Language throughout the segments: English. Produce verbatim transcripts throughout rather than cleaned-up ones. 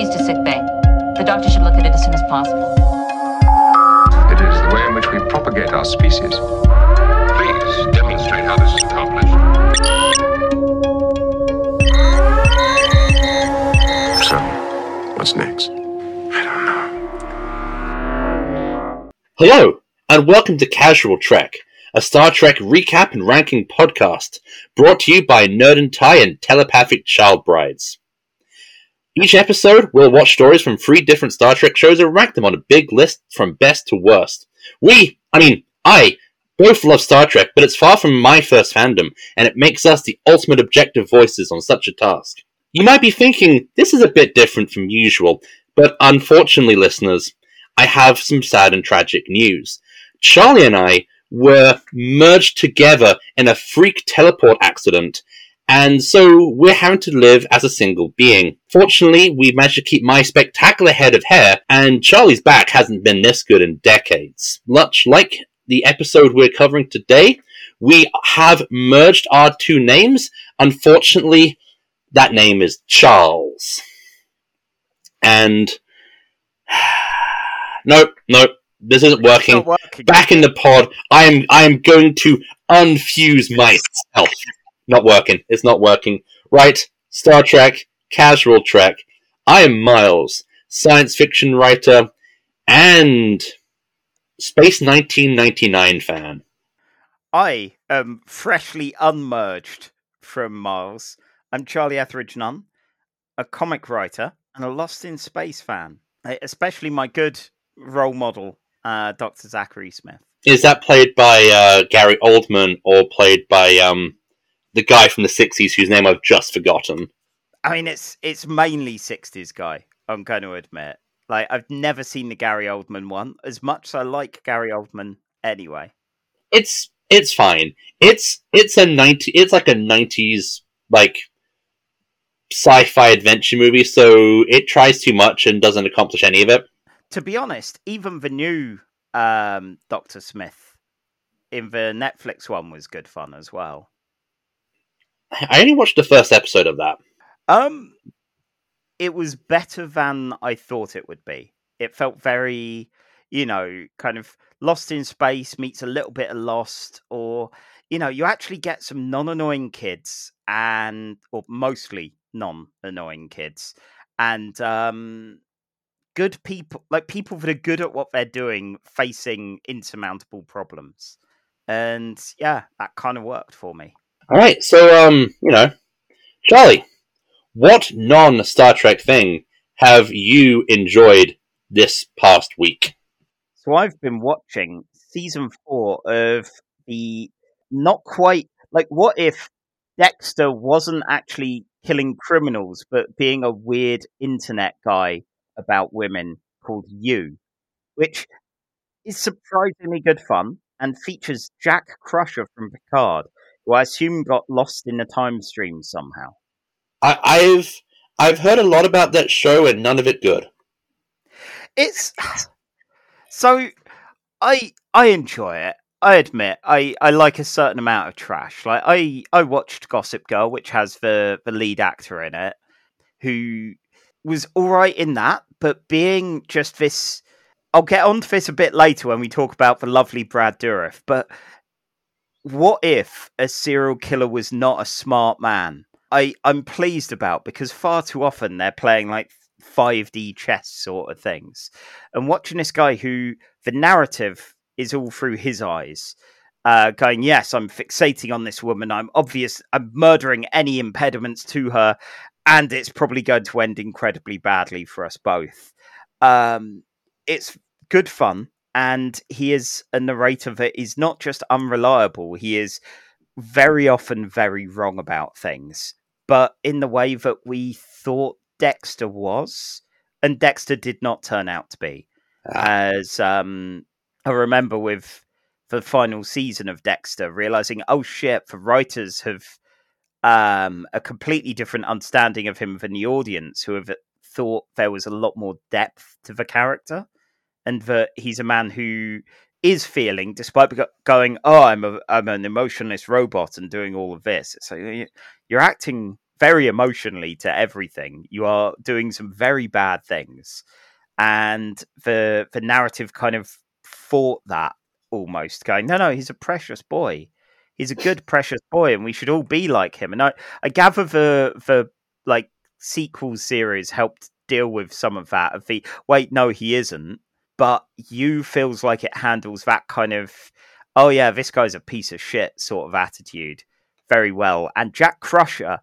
Proceeds to sick bay. The doctor should look at it as soon as possible. It is the way in which we propagate our species. Please demonstrate how this is accomplished. So, what's next? I don't know. Hello, and welcome to Casual Trek, a Star Trek recap and ranking podcast, brought to you by Nerd and Tie and Telepathic Child Brides. Each episode, we'll watch stories from three different Star Trek shows and rank them on a big list from best to worst. We, I mean, I, both love Star Trek, but it's far from my first fandom, and it makes us the ultimate objective voices on such a task. You might be thinking, this is a bit different from usual, but unfortunately, listeners, I have some sad and tragic news. Charlie and I were merged together in a freak teleport accident, and so we're having to live as a single being. Fortunately, we managed to keep my spectacular head of hair, and Charlie's back hasn't been this good in decades. Much like the episode we're covering today, we have merged our two names. Unfortunately, that name is Charles. And nope, nope, this isn't working. It's not working. Back in the pod, I am I am going to unfuse myself. Not working. It's not working. Right, Star Trek, Casual Trek. I am Miles, science fiction writer and Space nineteen ninety-nine fan. I am freshly unmerged from Miles. I'm Charlie Etheridge Nunn, a comic writer and a Lost in Space fan, especially my good role model, uh, Doctor Zachary Smith. Is that played by uh, Gary Oldman or played by um, the guy from the sixties whose name I've just forgotten? I mean, it's it's mainly sixties guy, I'm going to admit. Like, I've never seen the Gary Oldman one, as much as I like Gary Oldman anyway. It's it's fine. It's it's a ninety. It's like a nineties like sci-fi adventure movie, so it tries too much and doesn't accomplish any of it. To be honest, even the new um, Doctor Smith in the Netflix one was good fun as well. I only watched the first episode of that. Um, it was better than I thought it would be. It felt very, you know, kind of Lost in Space meets a little bit of Lost, or, you know, you actually get some non-annoying kids and, or mostly non-annoying kids, and um, good people, like people that are good at what they're doing, facing insurmountable problems. And yeah, that kind of worked for me. All right, so, um, you know, Charlie, what non-Star Trek thing have you enjoyed this past week? So I've been watching season four of the not quite, like, what if Dexter wasn't actually killing criminals, but being a weird internet guy about women called You, which is surprisingly good fun and features Jack Crusher from Picard, who I assume got lost in the time stream somehow. I, I've I've heard a lot about that show and none of it good. It's so I I enjoy it. I admit I, I like a certain amount of trash. Like I, I watched Gossip Girl, which has the, the lead actor in it, who was all right in that, but being just this. I'll get onto this a bit later when we talk about the lovely Brad Dourif, but what if a serial killer was not a smart man? I, I'm pleased about, because far too often they're playing like five D chess sort of things. And watching this guy who the narrative is all through his eyes, uh, going, yes, I'm fixating on this woman. I'm obvious. I'm murdering any impediments to her. And it's probably going to end incredibly badly for us both. Um, it's good fun. And he is a narrator that is not just unreliable. He is very often very wrong about things, but in the way that we thought Dexter was, and Dexter did not turn out to be. Ah. As um, I remember with the final season of Dexter, realizing, oh shit, the writers have um, a completely different understanding of him than the audience, who have thought there was a lot more depth to the character, and that he's a man who is feeling, despite going, oh, I'm a, I'm an emotionless robot and doing all of this. So you're acting very emotionally to everything. You are doing some very bad things, and the the narrative kind of fought that almost, going, no, no, he's a precious boy. He's a good, precious boy, and we should all be like him. And I, I gather the the like sequel series helped deal with some of that. Of the wait, no, he isn't. But You feels like it handles that kind of, oh yeah, this guy's a piece of shit sort of attitude very well. And Jack Crusher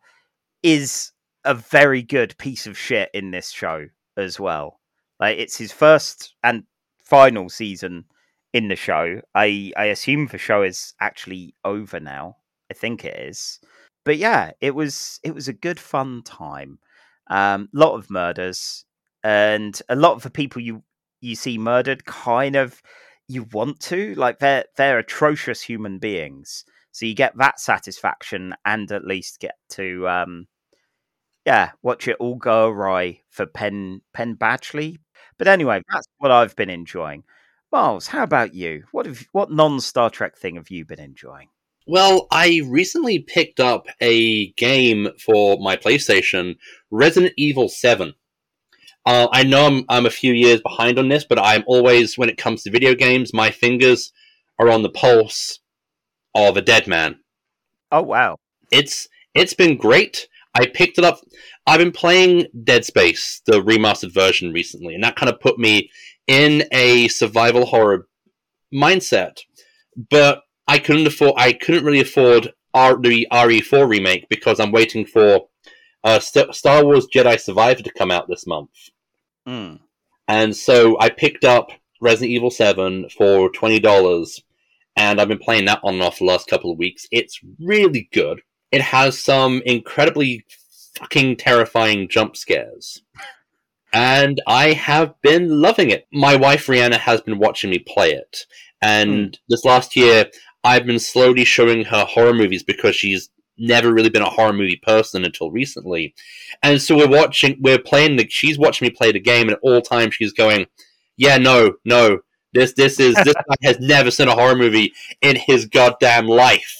is a very good piece of shit in this show as well. Like, it's his first and final season in the show. I, I assume the show is actually over now. I think it is. But yeah, it was it was a good fun time. A um, lot of murders, and a lot of the people you you see murdered kind of you want to, like, they're they're atrocious human beings, so you get that satisfaction and at least get to um yeah watch it all go awry for Penn Penn Badgley. But anyway, that's what I've been enjoying. Miles, how about you? What have what non Star Trek thing have you been enjoying? Well, I recently picked up a game for my PlayStation, Resident Evil seven. Uh, I know I'm, I'm a few years behind on this, but I'm always, when it comes to video games, my fingers are on the pulse of a dead man. Oh, wow. It's It's been great. I picked it up. I've been playing Dead Space, the remastered version, recently, and that kind of put me in a survival horror mindset. But I couldn't afford. I couldn't really afford R- the R E four remake because I'm waiting for uh, St- Star Wars Jedi Survivor to come out this month. Mm. And so I picked up Resident Evil seven for twenty dollars, and I've been playing that on and off the last couple of weeks. It's really good. It has some incredibly fucking terrifying jump scares. And I have been loving it. My wife, Rihanna, has been watching me play it. And mm. this last year, I've been slowly showing her horror movies because she's never really been a horror movie person until recently. And so we're watching, we're playing the, she's watching me play the game, and at all times she's going, yeah, no, no, this, this is, this guy has never seen a horror movie in his goddamn life.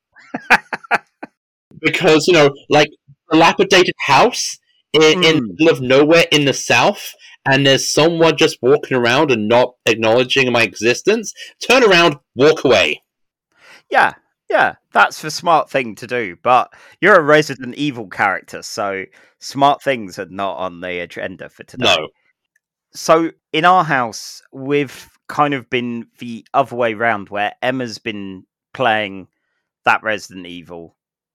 Because, you know, like, a dilapidated house in, mm. in the middle of nowhere in the South, and there's someone just walking around and not acknowledging my existence, turn around, walk away. Yeah, yeah, that's the smart thing to do. But you're a Resident Evil character, so smart things are not on the agenda for today. No. So in our house, we've kind of been the other way round, where Emma's been playing that Resident Evil,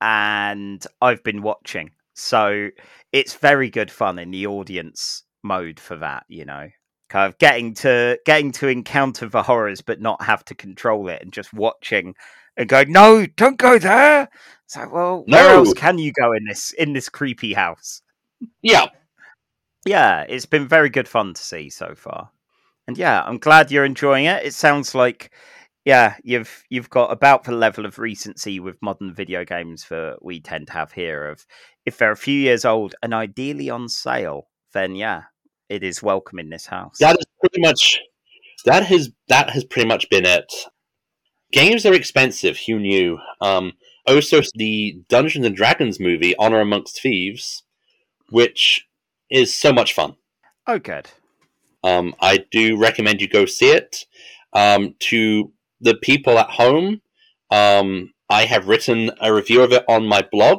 and I've been watching. So it's very good fun in the audience mode for that, you know. Kind of getting to getting to encounter the horrors but not have to control it, and just watching and going, no, don't go there. It's like, well, no. Where else can you go in this in this creepy house? Yeah. Yeah, it's been very good fun to see so far. And yeah, I'm glad you're enjoying it. It sounds like, yeah, you've you've got about the level of recency with modern video games that we tend to have here, of if they're a few years old and ideally on sale, then yeah, it is welcome in this house. That is pretty much that has that has pretty much been it. Games are expensive. Who knew? Um, also, the Dungeons and Dragons movie, Honor Amongst Thieves, which is so much fun. Oh, good. Um, I do recommend you go see it. Um, to the people at home, um, I have written a review of it on my blog,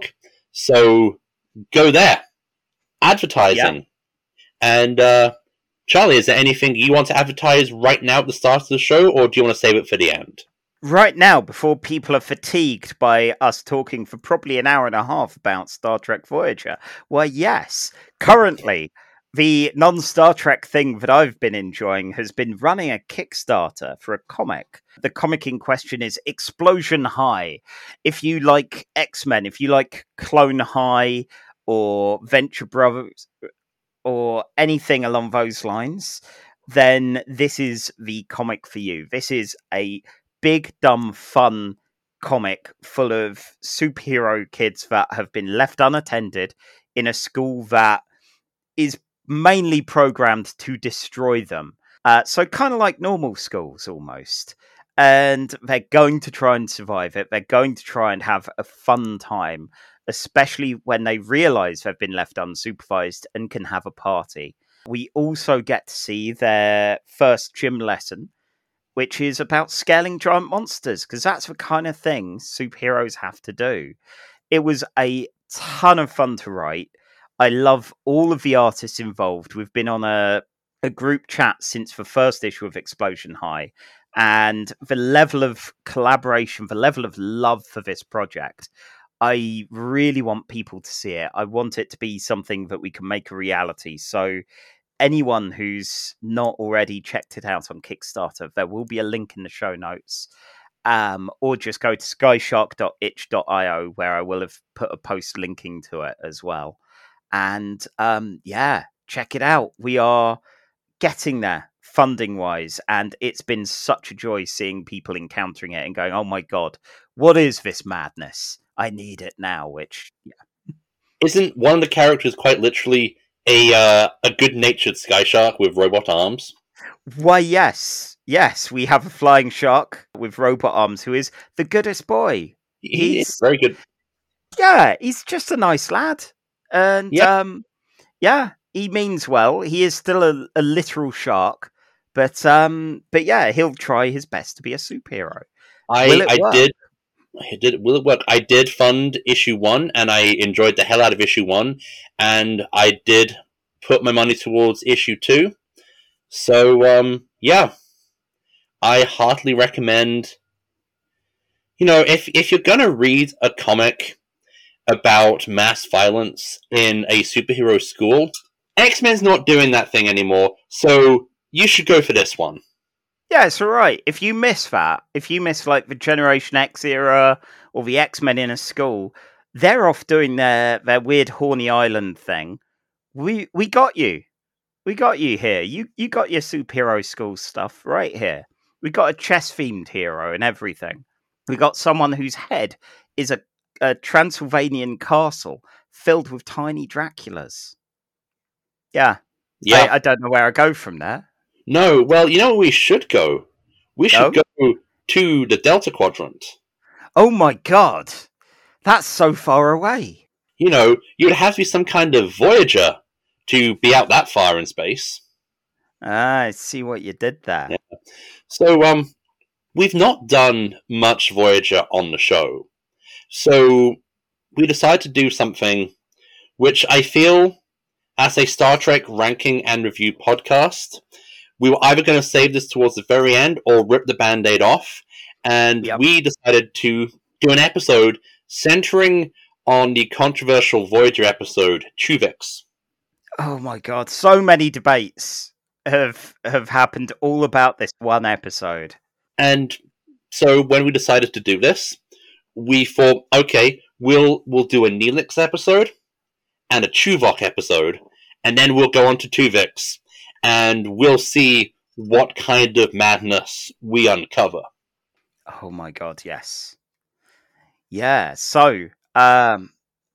so go there. Advertising. Yeah. And, uh, Charlie, is there anything you want to advertise right now at the start of the show, or do you want to save it for the end? Right now, before people are fatigued by us talking for probably an hour and a half about Star Trek Voyager, why, yes. Currently, the non-Star Trek thing that I've been enjoying has been running a Kickstarter for a comic. The comic in question is Explosion High. If you like X-Men, if you like Clone High or Venture Brothers or anything along those lines, then this is the comic for you. This is a big, dumb, fun comic full of superhero kids that have been left unattended in a school that is mainly programmed to destroy them. Uh, so kind of like normal schools almost. and they're going to try and survive it. They're going to try and have a fun time, especially when they realise they've been left unsupervised and can have a party. We also get to see their first gym lesson, which is about scaling giant monsters, because that's the kind of thing superheroes have to do. It was a ton of fun to write. I love all of the artists involved. We've been on a, a group chat since the first issue of Explosion High, and the level of collaboration, the level of love for this project, I really want people to see it. I want it to be something that we can make a reality. So anyone who's not already checked it out on Kickstarter, there will be a link in the show notes. Um, or just go to skyshark dot itch dot io, where I will have put a post linking to it as well. And um, yeah, check it out. We are getting there funding wise, and it's been such a joy seeing people encountering it and going, oh my God, what is this madness? I need it now, which, yeah. Isn't one of the characters quite literally a uh, a good-natured sky shark with robot arms? Why, yes. Yes, we have a flying shark with robot arms who is the goodest boy. He He's is very good. Yeah, he's just a nice lad. And Yeah. um, yeah, he means well. He is still a, a literal shark, but um, but yeah, he'll try his best to be a superhero. I Will it I work? did. I did. Will it work? I did fund issue one, and I enjoyed the hell out of issue one, and I did put my money towards issue two. So um, yeah, I heartily recommend. You know, if if you're gonna read a comic about mass violence in a superhero school, X-Men's not doing that thing anymore, so you should go for this one. Yeah, it's all right. If you miss that, if you miss like the Generation X era or the X-Men in a school, they're off doing their, their weird Horny Island thing. We we got you. We got you here. You you got your superhero school stuff right here. We got a chess-themed hero and everything. We got someone whose head is a, a Transylvanian castle filled with tiny Draculas. Yeah. Yeah. I, I don't know where I go from there. No, well, you know where we should go? We should Oh? go to the Delta Quadrant. Oh my god. That's so far away. You know, you'd have to be some kind of Voyager to be out that far in space. Ah, I see what you did there. Yeah. So, um, we've not done much Voyager on the show. So, we decided to do something which I feel, as a Star Trek ranking and review podcast, we were either going to save this towards the very end or rip the Band-Aid off. And Yep. we decided to do an episode centering on the controversial Voyager episode, Tuvix. Oh my god, so many debates have have happened all about this one episode. And so when we decided to do this, we thought, okay, we'll we'll do a Neelix episode and a Tuvok episode, and then we'll go on to Tuvix, and we'll see what kind of madness we uncover. Oh my god, yes. Yeah, so um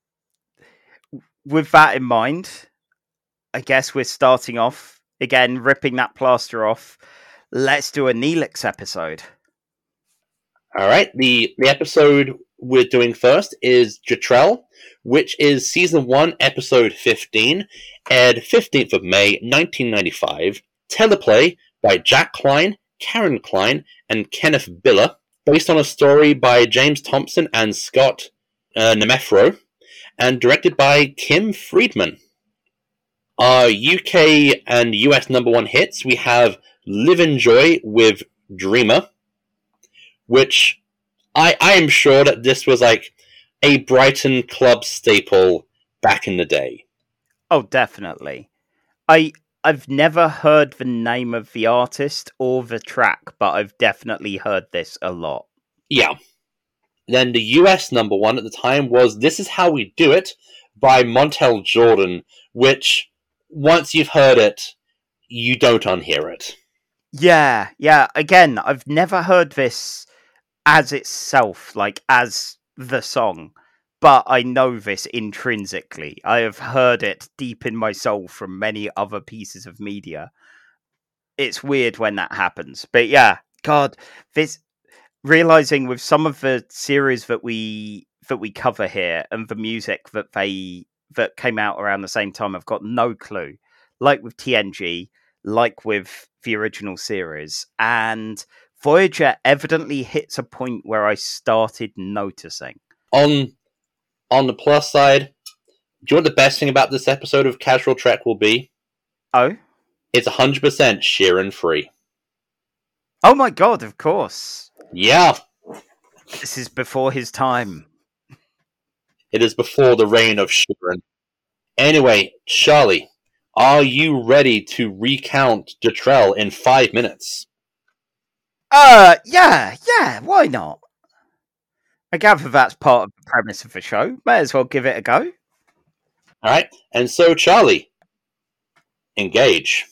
with that in mind, I guess we're starting off again, ripping that plaster off. Let's do a Neelix episode. All right, the, the episode we're doing first is Jetrel, which is Season one, Episode fifteen, aired fifteenth of May, nineteen ninety-five, teleplay by Jack Klein, Karen Klein, and Kenneth Biller, based on a story by James Thompson and Scott uh, Nemethro, and directed by Kim Friedman. Our U K and U S number one hits, we have Live in Joy with Dreamer, which I, I am sure that this was like a Brighton club staple back in the day. Oh, definitely. I I've never heard the name of the artist or the track, but I've definitely heard this a lot. Yeah. Then the U S number one at the time was This Is How We Do It by Montel Jordan, which, once you've heard it, you don't unhear it. Yeah, yeah. Again, I've never heard this as itself, like as the song, but I know this intrinsically. I have heard it deep in my soul from many other pieces of media. It's weird when that happens, but yeah, God, this realizing with some of the series that we that we cover here and the music that they that came out around the same time, I've got no clue. Like with T N G, like with the original series, and Voyager evidently hits a point where I started noticing. On on the plus side, do you know what the best thing about this episode of Casual Trek will be? Oh? It's one hundred percent Sheeran free. Oh my god, of course. Yeah. This is before his time. It is before the reign of Sheeran. Anyway, Charlie, are you ready to recount Detrell in five minutes? Uh, yeah, yeah, why not? I gather that's part of the premise of the show. May as well give it a go. Alright, and so, Charlie, engage.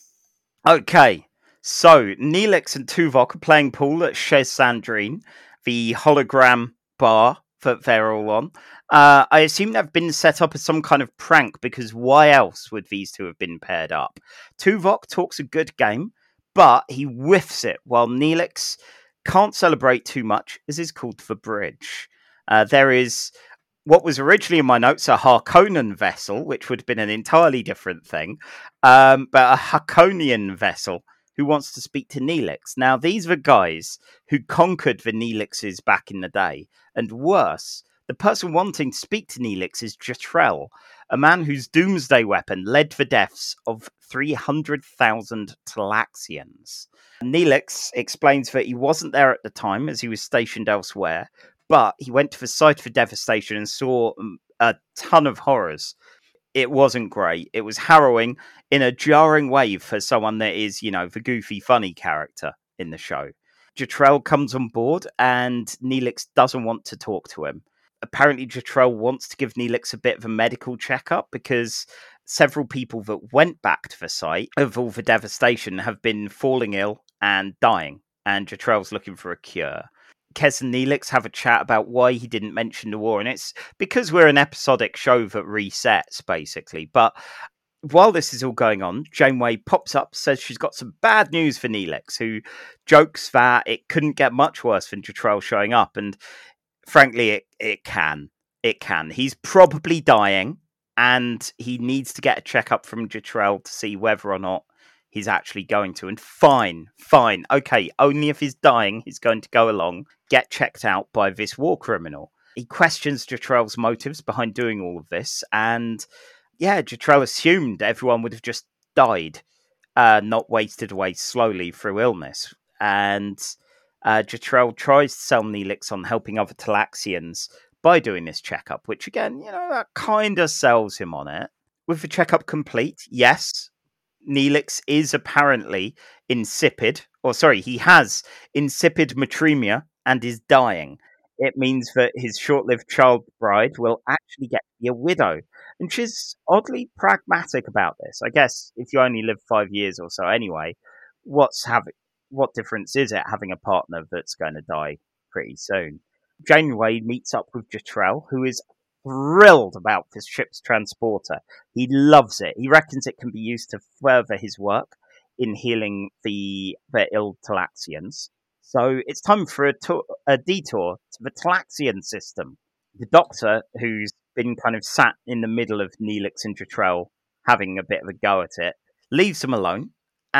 Okay, so Neelix and Tuvok are playing pool at Chez Sandrine, the hologram bar that they're all on. Uh, I assume they've been set up as some kind of prank, because why else would these two have been paired up? Tuvok talks a good game, but he whiffs it, while Neelix can't celebrate too much, as is called the bridge. Uh, there is what was originally in my notes a Harkonnen vessel, which would have been an entirely different thing, um, but a Hakonian vessel who wants to speak to Neelix. Now, these are guys who conquered the Neelixes back in the day, and worse, the person wanting to speak to Neelix is Jetrel, a man whose doomsday weapon led to the deaths of three hundred thousand Talaxians. Neelix explains that he wasn't there at the time, as he was stationed elsewhere, but he went to the site of the devastation and saw a ton of horrors. It wasn't great. It was harrowing in a jarring way for someone that is, you know, the goofy, funny character in the show. Jetrel comes on board and Neelix doesn't want to talk to him. Apparently, Jetrel wants to give Neelix a bit of a medical checkup because several people that went back to the site of all the devastation have been falling ill and dying, and Jetrel's looking for a cure. Kes and Neelix have a chat about why he didn't mention the war, and it's because we're an episodic show that resets, basically. But while this is all going on, Janeway pops up, says she's got some bad news for Neelix, who jokes that it couldn't get much worse than Jetrel showing up, and frankly, it, it can. It can. He's probably dying, and he needs to get a checkup from Jetrel to see whether or not he's actually going to. And fine, fine, okay, only if he's dying, he's going to go along, get checked out by this war criminal. He questions Jetrel's motives behind doing all of this, and yeah, Jetrel assumed everyone would have just died, uh, not wasted away slowly through illness. And uh, Jetrel tries to sell Neelix on helping other Talaxians by doing this checkup, which again, you know, that kind of sells him on it. With the checkup complete, yes, Neelix is apparently insipid, or sorry, he has insipid matremia and is dying. It means that his short-lived child bride will actually get to be a widow. And she's oddly pragmatic about this. I guess if you only live five years or so anyway, what's having, what difference is it having a partner that's going to die pretty soon? Janeway meets up with Jetrel, who is thrilled about this ship's transporter. He loves it. He reckons it can be used to further his work in healing the, the ill Talaxians. So it's time for a, to- a detour to the Talaxian system. The Doctor, who's been kind of sat in the middle of Neelix and Jetrel having a bit of a go at it, leaves them alone,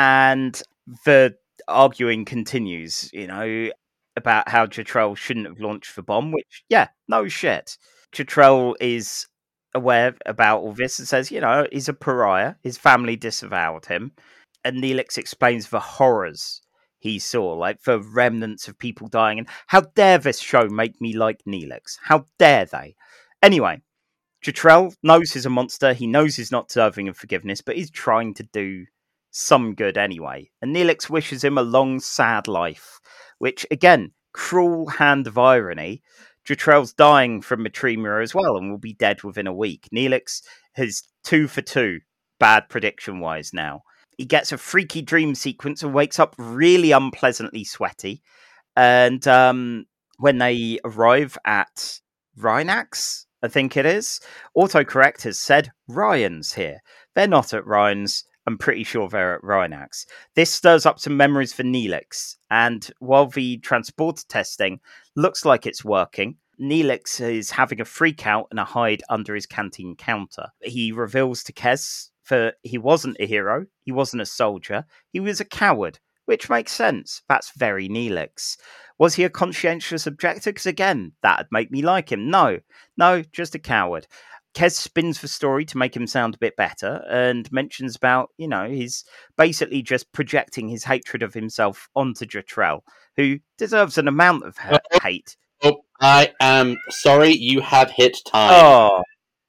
and the arguing continues, you know, about how Jetrel shouldn't have launched the bomb, which, yeah, no shit. Jetrel is aware about all this and says, you know, he's a pariah. His family disavowed him. And Neelix explains the horrors he saw, like the remnants of people dying. And how dare this show make me like Neelix? How dare they? Anyway, Jetrel knows he's a monster. He knows he's not deserving of forgiveness, but he's trying to do some good anyway. And Neelix wishes him a long, sad life, which, again, cruel hand of irony. Jetrel's dying from matremia as well and will be dead within a week. Neelix has two for two, bad prediction-wise now. He gets a freaky dream sequence and wakes up really unpleasantly sweaty. And um, when they arrive at Rhinax, I think it is, autocorrect has said Ryan's here. They're not at Ryan's. I'm pretty sure they're at Rhinax. This stirs up some memories for Neelix, and while the transporter testing looks like it's working, Neelix is having a freak out and a hide under his canteen counter. He reveals to Kez that he wasn't a hero, he wasn't a soldier, he was a coward, which makes sense. That's very Neelix. Was he a conscientious objector? Because again, that'd make me like him. No, no, just a coward. Kez spins the story to make him sound a bit better and mentions about, you know, he's basically just projecting his hatred of himself onto Jetrel, who deserves an amount of ha- hate. Oh, I am sorry, you have hit time. Oh,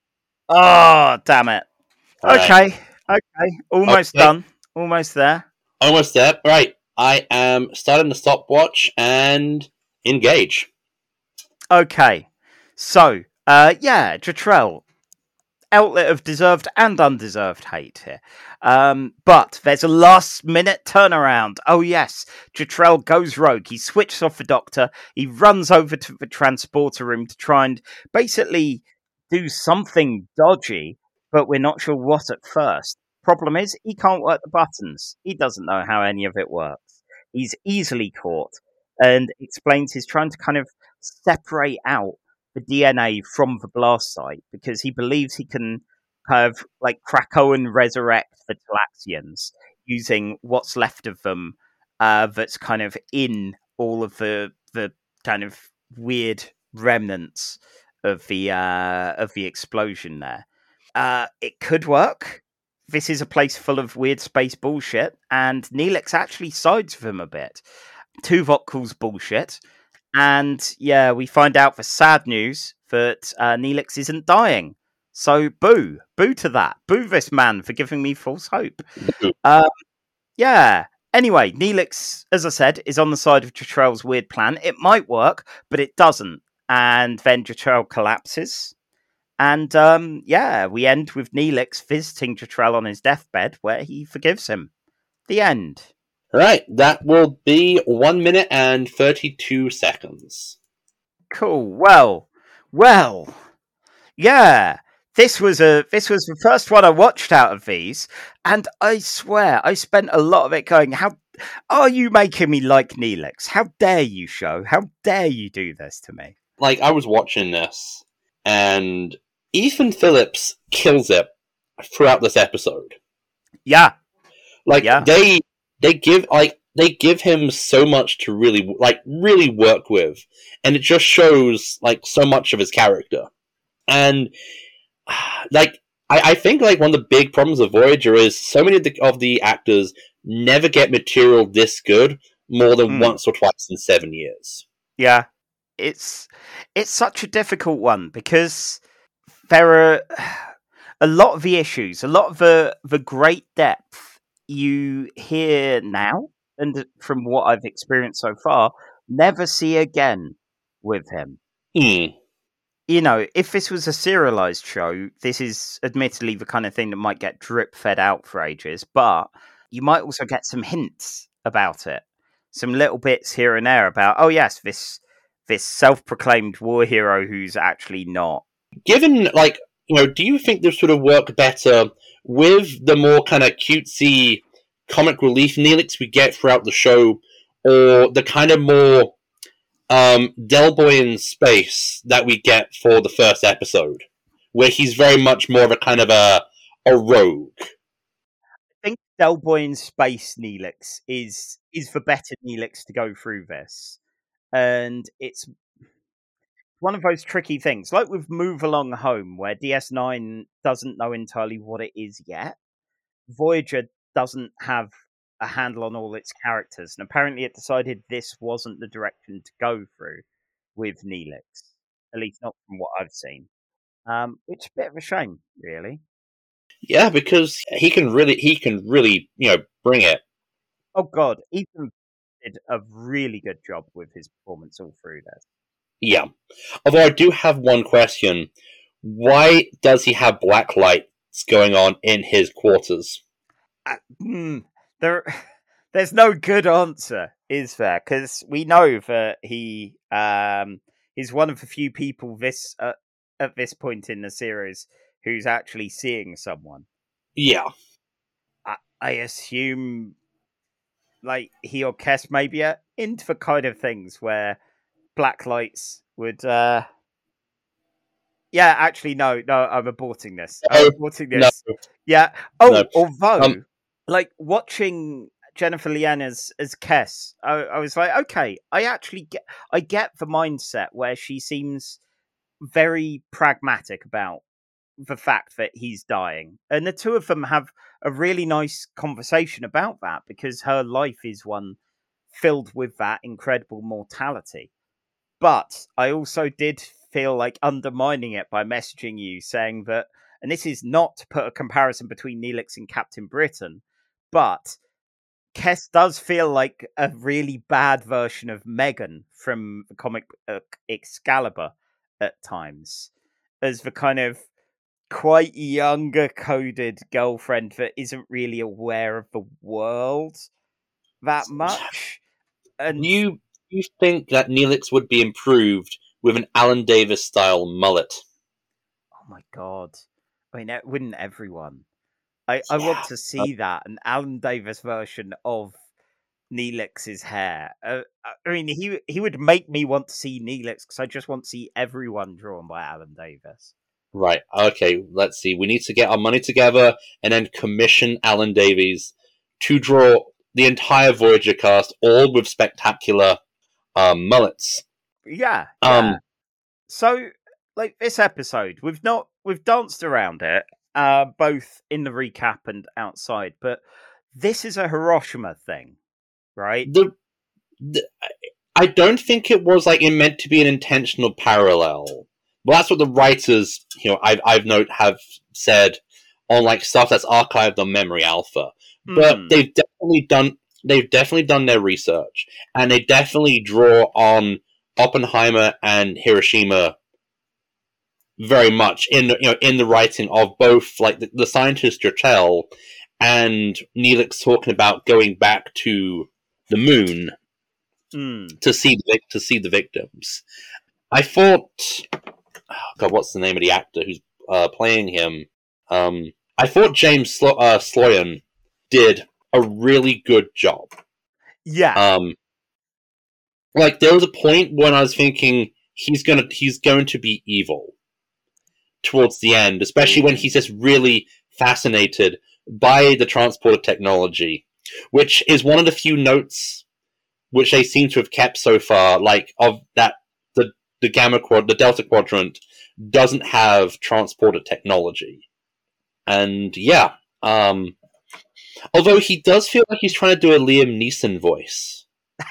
oh, damn it. All right. Okay, okay, almost Okay. done. Almost there. Almost there. Right, I am starting the stopwatch and engage. Okay, so, uh, yeah, Jetrel, outlet of deserved and undeserved hate here. Um, but there's a last minute turnaround. Oh yes, Jetrel goes rogue. He switches off the doctor. He runs over to the transporter room to try and basically do something dodgy, but we're not sure what at first. Problem is, he can't work the buttons. He doesn't know how any of it works. He's easily caught and explains he's trying to kind of separate out the D N A from the blast site because he believes he can kind of like Krakow and resurrect the Talaxians using what's left of them uh, that's kind of in all of the the kind of weird remnants of the uh, of the explosion there. Uh, it could work. This is a place full of weird space bullshit, and Neelix actually sides with him a bit. Tuvok calls bullshit. And yeah, we find out the sad news that uh, Neelix isn't dying. So boo, boo to that. Boo this man for giving me false hope. Um, yeah. Anyway, Neelix, as I said, is on the side of Jetrel's weird plan. It might work, but it doesn't. And then Jetrel collapses. And um, yeah, we end with Neelix visiting Jetrel on his deathbed where he forgives him. The end. Right, that will be one minute and thirty-two seconds. Cool. Well, well, yeah. This was a this was the first one I watched out of these, and I swear I spent a lot of it going, "How are you making me like Neelix? How dare you, show? How dare you do this to me?" Like, I was watching this, and Ethan Phillips kills it throughout this episode. Yeah, Like, Yeah. they they give like they give him so much to really like really work with, and it just shows like so much of his character. And like I, I think like one of the big problems of Voyager is so many of the, of the actors never get material this good more than Hmm. once or twice in seven years. yeah. It's it's such a difficult one because there are a lot of the issues, a lot of the the great depth you hear now, and from what I've experienced so far, never see again with him. Hmm. You know, if this was a serialized show, this is admittedly the kind of thing that might get drip fed out for ages, but you might also get some hints about it. Some little bits here and there about, oh yes, this this self-proclaimed war hero who's actually not. Given like you know, do you think this would have worked better with the more kind of cutesy comic relief Neelix we get throughout the show, or the kind of more um, Del Boy in space that we get for the first episode, where he's very much more of a kind of a a rogue? I think Del Boy in Space Neelix is is the better Neelix to go through this. And it's one of those tricky things, like with Move Along Home, where D S nine doesn't know entirely what it is yet. Voyager doesn't have a handle on all its characters, and apparently it decided this wasn't the direction to go through with Neelix, at least not from what I've seen. Um, which is a bit of a shame, really. Yeah, because he can really he can really you know bring it. Oh god, Ethan did a really good job with his performance all through this. Yeah. Although I do have one question: why does he have black lights going on in his quarters? Uh, hmm, there, there's no good answer, is there? Because we know that he um, is one of the few people this uh, at this point in the series who's actually seeing someone. Yeah. I, I assume, like, he or Kes maybe are into the kind of things where black lights would. Uh... Yeah, actually, no, no, I'm aborting this. I'm No, aborting no, this. Yeah. Oh, no. although, Um, like, watching Jennifer Lien as as Kes, I, I was like, okay, I actually get, I get the mindset where she seems very pragmatic about the fact that he's dying, and the two of them have a really nice conversation about that because her life is one filled with that incredible mortality. But I also did feel like undermining it by messaging you saying that, and this is not to put a comparison between Neelix and Captain Britain, but Kes does feel like a really bad version of Megan from the comic book Excalibur at times, as the kind of quite younger coded girlfriend that isn't really aware of the world that much. And do you do you think that Neelix would be improved with an Alan Davis style mullet? oh my god, I mean, it- wouldn't everyone? I, I Yeah. want to see that, an Alan Davis version of Neelix's hair. Uh, I mean, he he would make me want to see Neelix because I just want to see everyone drawn by Alan Davis. Right, okay, let's see. We need to get our money together and then commission Alan Davies to draw the entire Voyager cast, all with spectacular um, mullets. Yeah, Um, yeah. So, like this episode, we've not we've danced around it, uh, both in the recap and outside, but this is a Hiroshima thing, right? the, the I don't think it was like it meant to be an intentional parallel. Well, that's what the writers, you know, I've I've note have said on like stuff that's archived on Memory Alpha. But Mm. they've definitely done they've definitely done their research, and they definitely draw on Oppenheimer and Hiroshima very much in the, you know in the writing of both like the, the scientist Jotel and Neelix talking about going back to the moon Mm. to see the vic- to see the victims. I thought, oh God, what's the name of the actor who's uh, playing him? Um, I thought James Slo- uh, Sloyan did a really good job. Yeah, Um, like there was a point when I was thinking he's gonna he's going to be evil towards the end, especially when he's just really fascinated by the transporter technology, which is one of the few notes which they seem to have kept so far, like of that the the Gamma Quad, the Delta Quadrant doesn't have transporter technology, and yeah, um, although he does feel like he's trying to do a Liam Neeson voice,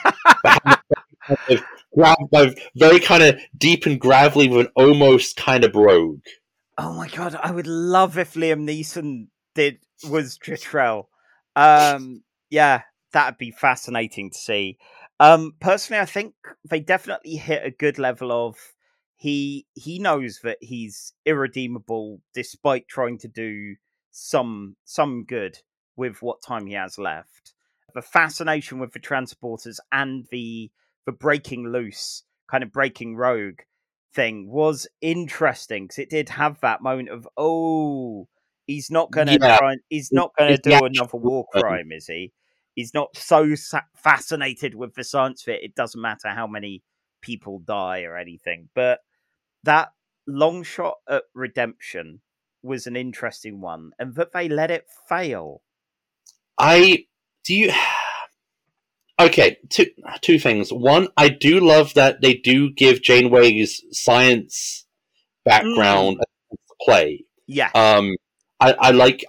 very kind of deep and gravelly with an almost kind of brogue. Oh my god, I would love if Liam Neeson did was Tritrell. Um, yeah, that'd be fascinating to see. Um, personally, I think they definitely hit a good level of he he knows that he's irredeemable despite trying to do some some good with what time he has left. The fascination with the transporters and the the breaking loose, kind of breaking rogue thing was interesting because it did have that moment of, oh, he's not going to Yeah. try and he's not going to It's the do actual another war thing. crime, is he? He's not so sa- fascinated with the science fit. It doesn't matter how many people die or anything. But that long shot at redemption was an interesting one, and that they let it fail. I do you. Okay, two two things. One, I do love that they do give Janeway's science background Mm. a play. Yeah. Um, I, I like.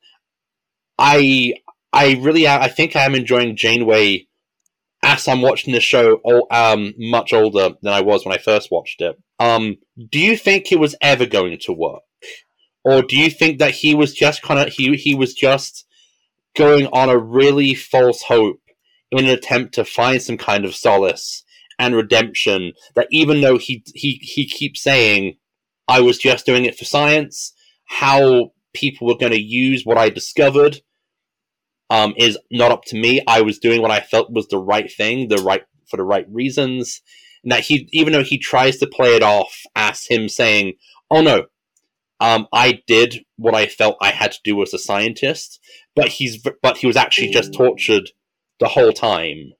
I I really I think I am enjoying Janeway as I'm watching the show. Um, much older than I was when I first watched it. Um, do you think it was ever going to work, or do you think that he was just kind of he he was just going on a really false hope in an attempt to find some kind of solace and redemption, that even though he he he keeps saying, I was just doing it for science, how people were going to use what I discovered um, is not up to me. I was doing what I felt was the right thing, the right for the right reasons. And that he, even though he tries to play it off as him saying, oh no, um, I did what I felt I had to do as a scientist, but he's but he was actually just tortured the whole time.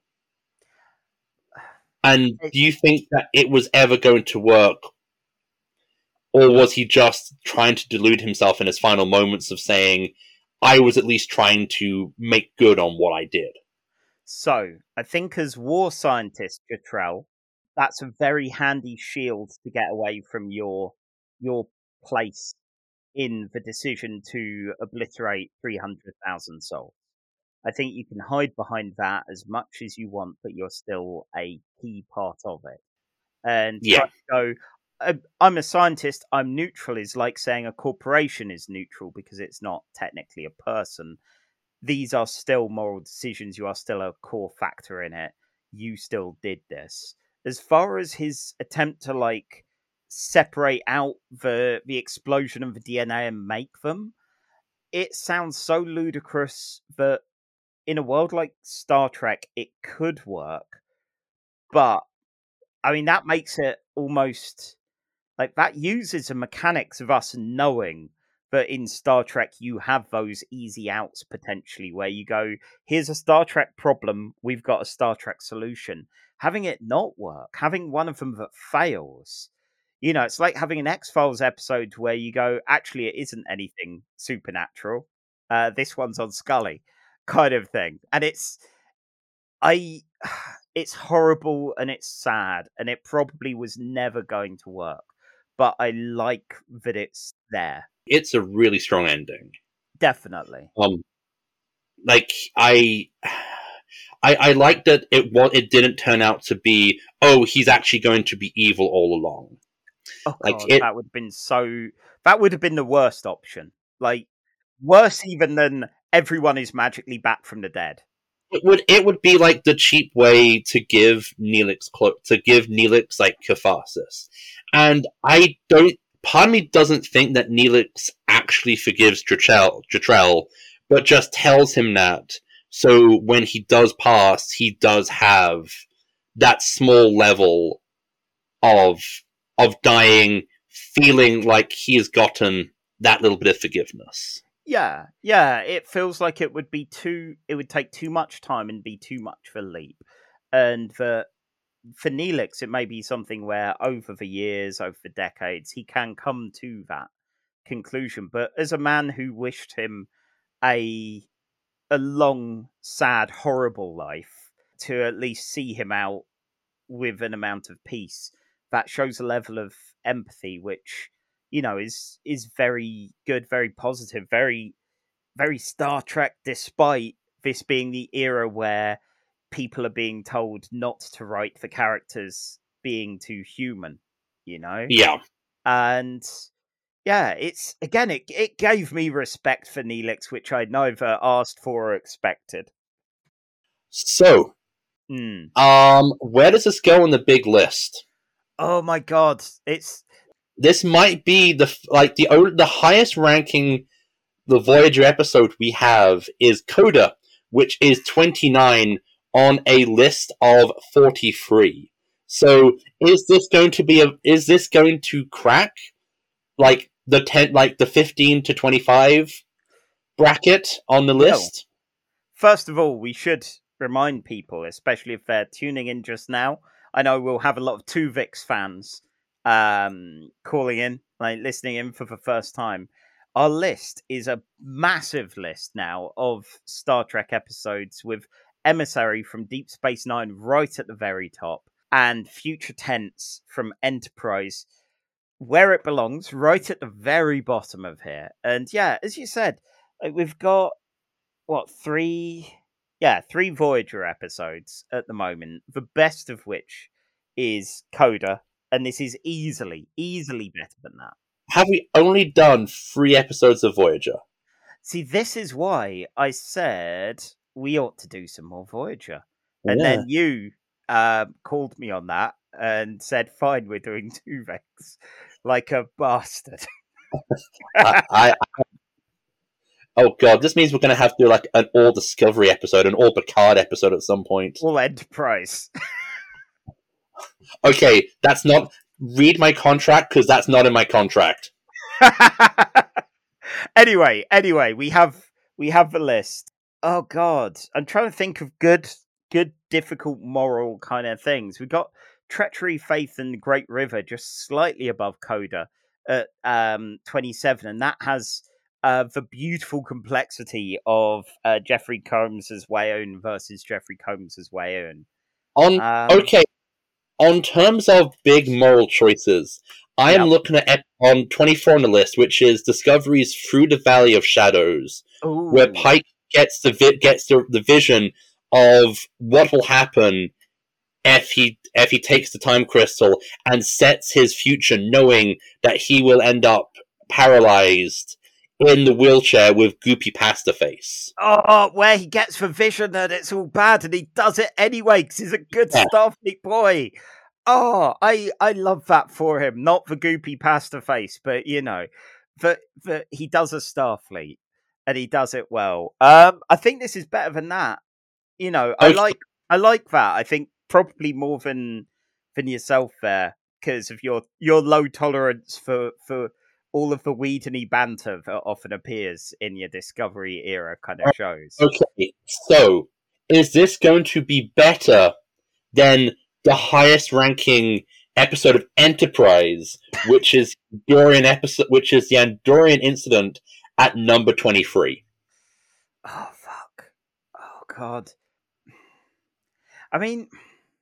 And do you think that it was ever going to work, or was he just trying to delude himself in his final moments of saying, I was at least trying to make good on what I did? So, I think as war scientist, Jatrell, that's a very handy shield to get away from your your place in the decision to obliterate three hundred thousand souls. I think you can hide behind that as much as you want, but you're still a key part of it. And yeah. go, I'm a scientist, I'm neutral is like saying a corporation is neutral because it's not technically a person. These are still moral decisions. You are still a core factor in it. You still did this. As far as his attempt to like separate out the the explosion of the D N A and make them, it sounds so ludicrous that in a world like Star Trek, it could work. But, I mean, that makes it almost... like, that uses the mechanics of us knowing that in Star Trek you have those easy outs, potentially, where you go, here's a Star Trek problem, we've got a Star Trek solution. Having it not work, having one of them that fails... you know, it's like having an X-Files episode where you go, actually, it isn't anything supernatural. Uh, this one's on Scully. Kind of thing. And it's I it's horrible and it's sad and it probably was never going to work. But I like that it's there. It's a really strong ending. Definitely. Um like I I I like that it was it didn't turn out to be, oh, he's actually going to be evil all along. Oh like God, it, that would have been so that would have been the worst option. Like worse even than everyone is magically back from the dead. It would it would be like the cheap way to give Neelix to give Neelix like catharsis, and I don't. Part of me doesn't think that Neelix actually forgives Jatrell, Jatrell, but just tells him that. So when he does pass, he does have that small level of of dying, feeling like he has gotten that little bit of forgiveness. Yeah, yeah, it feels like it would be too. It would take too much time and be too much for Leap, and for for Neelix, it may be something where over the years, over the decades, he can come to that conclusion. But as a man who wished him a a long, sad, horrible life, to at least see him out with an amount of peace, that shows a level of empathy, which, you know, is is very good, very positive, very, very Star Trek, despite this being the era where people are being told not to write the characters being too human, you know? Yeah. And yeah, it's, again, it, it gave me respect for Neelix, which I neither asked for or expected. So, mm. um, where does this go on the big list? Oh my God, it's... This might be the like the the highest ranking the Voyager episode we have is Coda, which is twenty-nine on a list of forty-three. So is this going to be a is this going to crack like the ten like the fifteen to twenty-five bracket on the list? No. First of all, we should remind people, especially if they're tuning in just now. I know we'll have a lot of Tuvix fans um calling in, like listening in for the first time. Our list is a massive list now of Star Trek episodes, with Emissary from Deep Space Nine right at the very top, and Future Tense from Enterprise where it belongs, right at the very bottom of here. And yeah, as you said, we've got what three yeah three Voyager episodes at the moment, the best of which is Coda. And this is easily, easily better than that. Have we only done three episodes of Voyager? See, this is why I said we ought to do some more Voyager. Yeah. And then you uh, called me on that and said, fine, we're doing Tuvix. Like a bastard. I, I, I, oh, God, this means we're going to have to do like an All Discovery episode, an All Picard episode at some point. All Enterprise. Okay, that's not... Read my contract, because that's not in my contract. anyway, anyway, we have we have the list. Oh God, I'm trying to think of good, good, difficult moral kind of things. We got treachery, faith, and the Great River just slightly above Coda at um, twenty-seven, and that has uh, the beautiful complexity of uh, Jeffrey Combs's Wayne versus Jeffrey Combs's Wayne. On Um, okay, on terms of big moral choices, I am Yep. looking at ep- on twenty-four on the list, which is Discovery's Through the Valley of Shadows, where ooh. Pike gets the vi- gets the, the vision of what will happen if he if he takes the time crystal and sets his future, knowing that he will end up paralyzed in the wheelchair with Goopy Pasta Face. Oh, where he gets the vision that it's all bad, and he does it anyway because he's a good Yeah. Starfleet boy. Oh, I I love that for him. Not the Goopy Pasta Face, but you know, that that he does a Starfleet and he does it well. Um, I think this is better than that. You know, I Okay. like I like that. I think probably more than than yourself there because of your your low tolerance for for all of the Whedon-y banter that often appears in your Discovery era kind of shows. Okay, so is this going to be better than the highest ranking episode of Enterprise, which is Andorian episode, which is the Andorian incident at number twenty-three? Oh fuck! Oh god! I mean,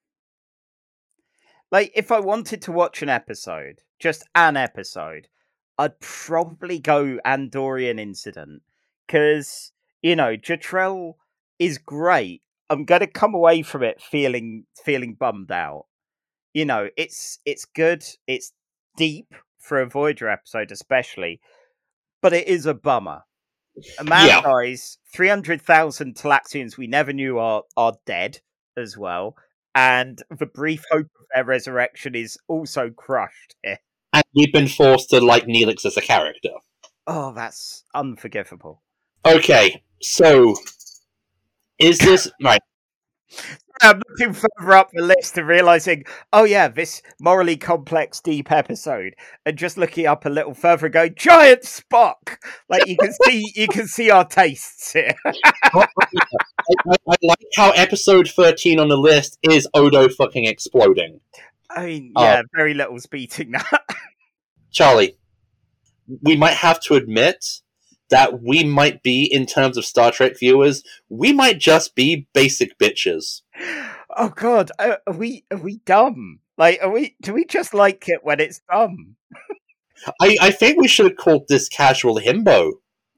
like, if I wanted to watch an episode, just an episode, I'd probably go Andorian Incident because you know Jatrell is great. I'm gonna come away from it feeling feeling bummed out. You know, it's it's good. It's deep for a Voyager episode, especially, but it is a bummer. A man Yeah. dies. Three hundred thousand Talaxians we never knew are are dead as well, and the brief hope of their resurrection is also crushed here. And we've been forced to like Neelix as a character. Oh, that's unforgivable. Okay, so is this right? I'm looking further up the list and realizing, oh yeah, this morally complex, deep episode, and just looking up a little further, and going, giant Spock. Like you can see, you can see our tastes here. I, I, I like how episode thirteen on the list is Odo fucking exploding. I mean, Uh, yeah, very little's beating that. Charlie, we might have to admit that we might be, in terms of Star Trek viewers, we might just be basic bitches. Oh god, are, are we are we dumb? Like, are we? Do we just like it when it's dumb? I, I think we should have called this casual himbo.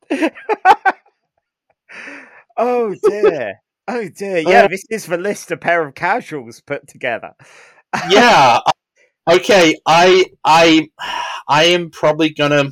Oh dear, oh dear. Yeah, this is the list a pair of casuals put together. Yeah. Okay, I I I am probably gonna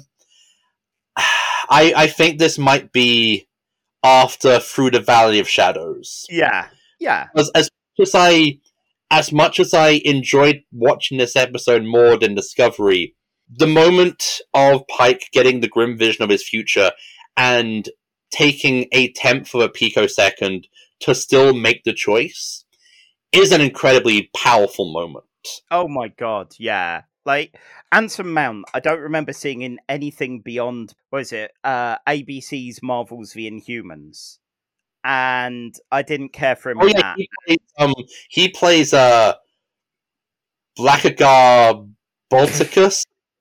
I I think this might be after Through the Valley of Shadows. Yeah, yeah. As as much as I as much as I enjoyed watching this episode more than Discovery, the moment of Pike getting the grim vision of his future and taking a tenth of a picosecond to still make the choice is an incredibly powerful moment. Oh my god, yeah. Like Anson Mount, I don't remember seeing in anything beyond what is it, uh A B C's Marvel's The Inhumans. And I didn't care for him Oh in yeah, that. he plays um he plays uh Blackagar Balticus.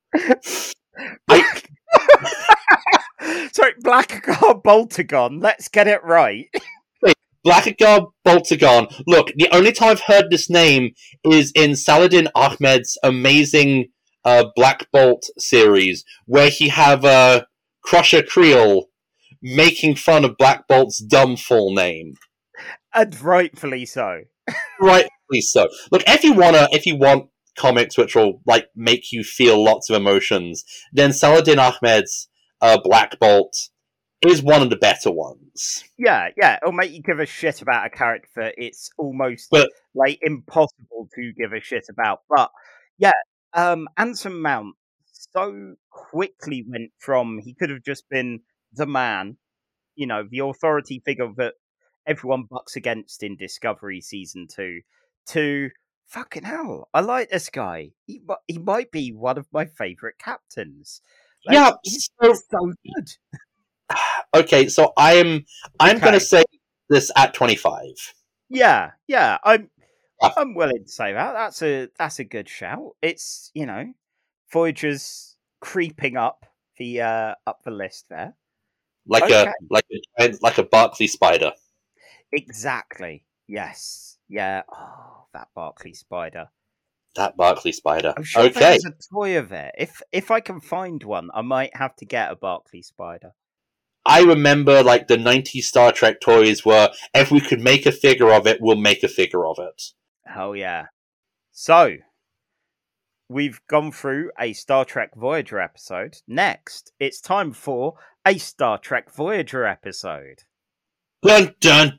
I Sorry, Blackagar Boltagon, let's get it right. Blackagar Baltagon. Look, the only time I've heard this name is in Saladin Ahmed's amazing uh, Black Bolt series, where he have uh, Crusher Creel making fun of Black Bolt's dumb full name. And rightfully so. Rightly so. Look, if you wanna, if you want comics which will like make you feel lots of emotions, then Saladin Ahmed's uh, Black Bolt is one of the better ones. Yeah, yeah, it'll make you give a shit about a character it's almost But like impossible to give a shit about. But yeah, um Anson Mount so quickly went from he could have just been the man, you know, the authority figure that everyone bucks against in Discovery season two, to fucking hell, I like this guy. He mi- he might be one of my favorite captains. Like, yeah. it's So, so good. okay, so I'm I'm Okay. going to say this at twenty-five. Yeah, yeah. I'm Yeah. I'm willing to say that. That's a that's a good shout. It's, you know, Voyager's creeping up the uh up the list there. Like Okay. a like a like a Barclay spider. Exactly. Yes. Yeah. Oh, that Barclay spider. That Barclay spider. I'm sure Okay. there's a toy of it. If if I can find one, I might have to get a Barclay spider. I remember like the nineties Star Trek toys were, if we could make a figure of it, we'll make a figure of it. Oh yeah. So we've gone through a Star Trek Voyager episode. Next, it's time for a Star Trek Voyager episode. Dun dun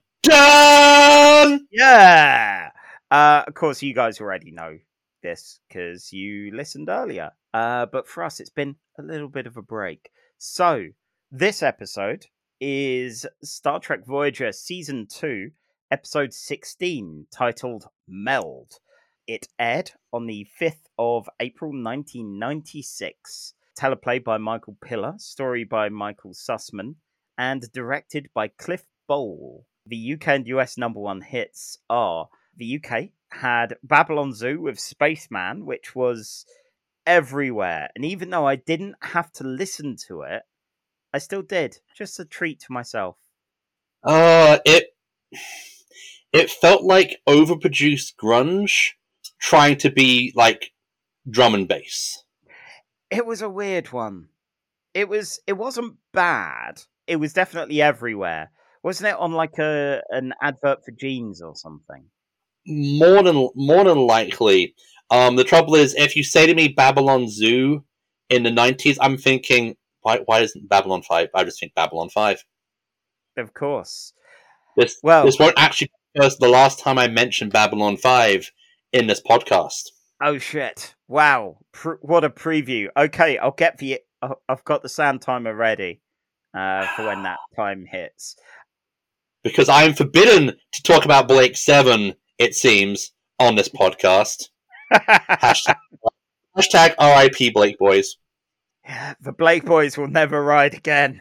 dun! Yeah. Uh, of course, you guys already know this because you listened earlier. Uh, but for us, it's been a little bit of a break. So this episode is Star Trek Voyager Season two, Episode sixteen, titled Meld. It aired on the fifth of April nineteen ninety-six. Teleplay by Michael Piller, story by Michael Sussman, and directed by Cliff Bowl. The U K and U S number one hits are: the U K had Babylon Zoo with Spaceman, which was everywhere. And even though I didn't have to listen to it, I still did. Just a treat to myself. Uh, it it felt like overproduced grunge trying to be like drum and bass. It was a weird one. It was. It wasn't bad. It was definitely everywhere. Wasn't it on like a an advert for jeans or something? More than more than likely. Um, the trouble is, if you say to me Babylon Zoo in the nineties, I'm thinking, why why isn't Babylon five? I just think Babylon five. Of course. This Well, this won't actually be the last time I mention Babylon five in this podcast. Oh shit! Wow, Pre- what a preview. Okay, I'll get the. I've got the sound timer ready uh, for when that time hits. Because I am forbidden to talk about Blake Seven, it seems, on this podcast. hashtag, hashtag R I P Blake Boys. The Blake Boys will never ride again.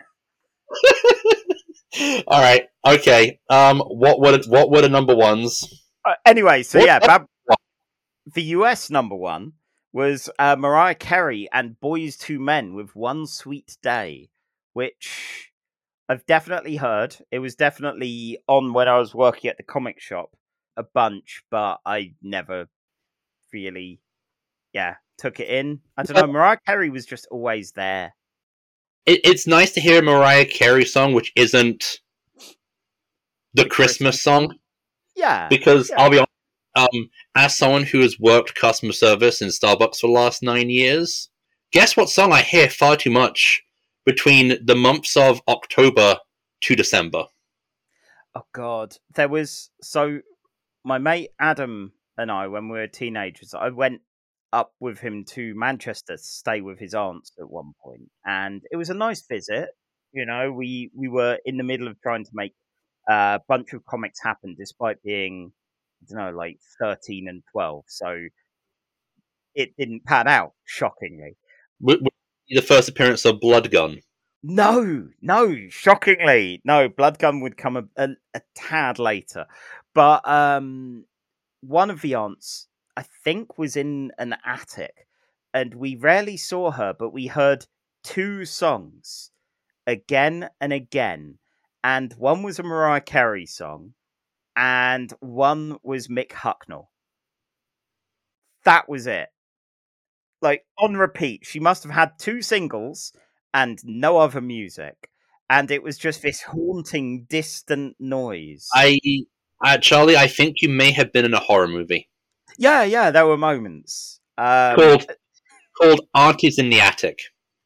All right, okay. Um, what were the, what were the number ones? Uh, anyway, so What- yeah, Bab- the U S number one was uh, Mariah Carey and Boys to Men with One Sweet Day, which I've definitely heard. It was definitely on when I was working at the comic shop a bunch, but I never really, yeah, took it in. I don't know. Mariah Carey was just always there. It, it's nice to hear a Mariah Carey song which isn't the, The Christmas, Christmas song. Yeah. Because yeah. I'll be honest, um, as someone who has worked customer service in Starbucks for the last nine years, guess what song I hear far too much between the months of October to December? Oh God, there was so my mate Adam and I, when we were teenagers, I went up with him to Manchester to stay with his aunts at one point, and it was a nice visit. You know, we we were in the middle of trying to make a bunch of comics happen, despite being, I don't know, like thirteen and twelve. So it didn't pan out, shockingly. W- w- the first appearance of Bloodgun. No, no, shockingly, no. Bloodgun would come a, a, a tad later, but um, one of the aunts, I think, was in an attic, and we rarely saw her, but we heard two songs again and again, and one was a Mariah Carey song, and one was Mick Hucknall. That was it. Like, on repeat. She must have had two singles and no other music. And it was just this haunting, distant noise. I, uh, Charlie, I think you may have been in a horror movie. Yeah, yeah, there were moments. Um, Called, called Aunties in the Attic.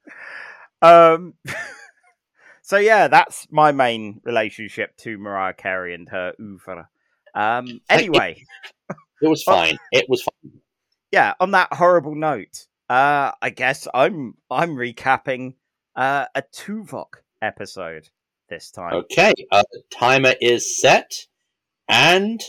um, so, yeah, that's my main relationship to Mariah Carey and her oeuvre. Um, anyway. It was fine. It was fine. Yeah, on that horrible note, uh, I guess I'm I'm recapping uh, a Tuvok episode this time. Okay, uh, the timer is set and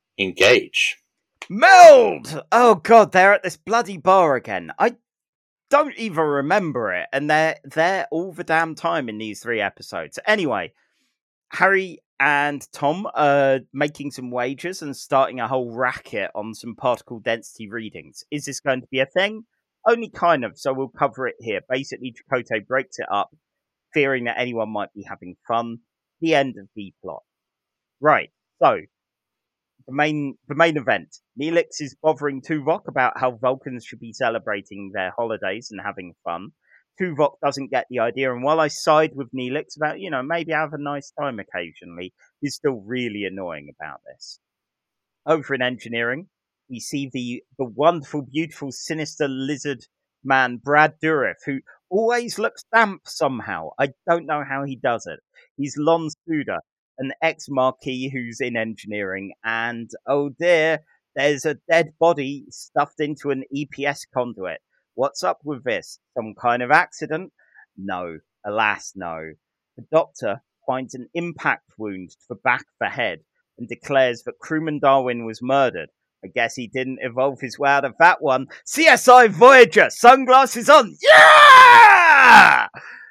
engage. Meld! Oh god, they're at this bloody bar again. I don't even remember it, and they're there all the damn time in these three episodes. Anyway, Harry and Tom are making some wagers and starting a whole racket on some particle density readings. Is this going to be a thing? Only kind of, so we'll cover it here. Basically, Chakotay breaks it up, fearing that anyone might be having fun. The end of the plot. Right, so the main the main event. Neelix is bothering Tuvok about how Vulcans should be celebrating their holidays and having fun. Tuvok doesn't get the idea, and while I side with Neelix about, you know, maybe have a nice time occasionally, he's still really annoying about this. Over in engineering, we see the the wonderful, beautiful, sinister lizard man, Brad Dourif, who always looks damp somehow. I don't know how he does it. He's Lon Suda, an ex-Marquis who's in engineering, and oh dear, there's a dead body stuffed into an E P S conduit. What's up with this? Some kind of accident? No. Alas, no. The doctor finds an impact wound to the back of the head and declares that crewman Darwin was murdered. I guess he didn't evolve his way out of that one. C S I Voyager! Sunglasses on! Yeah!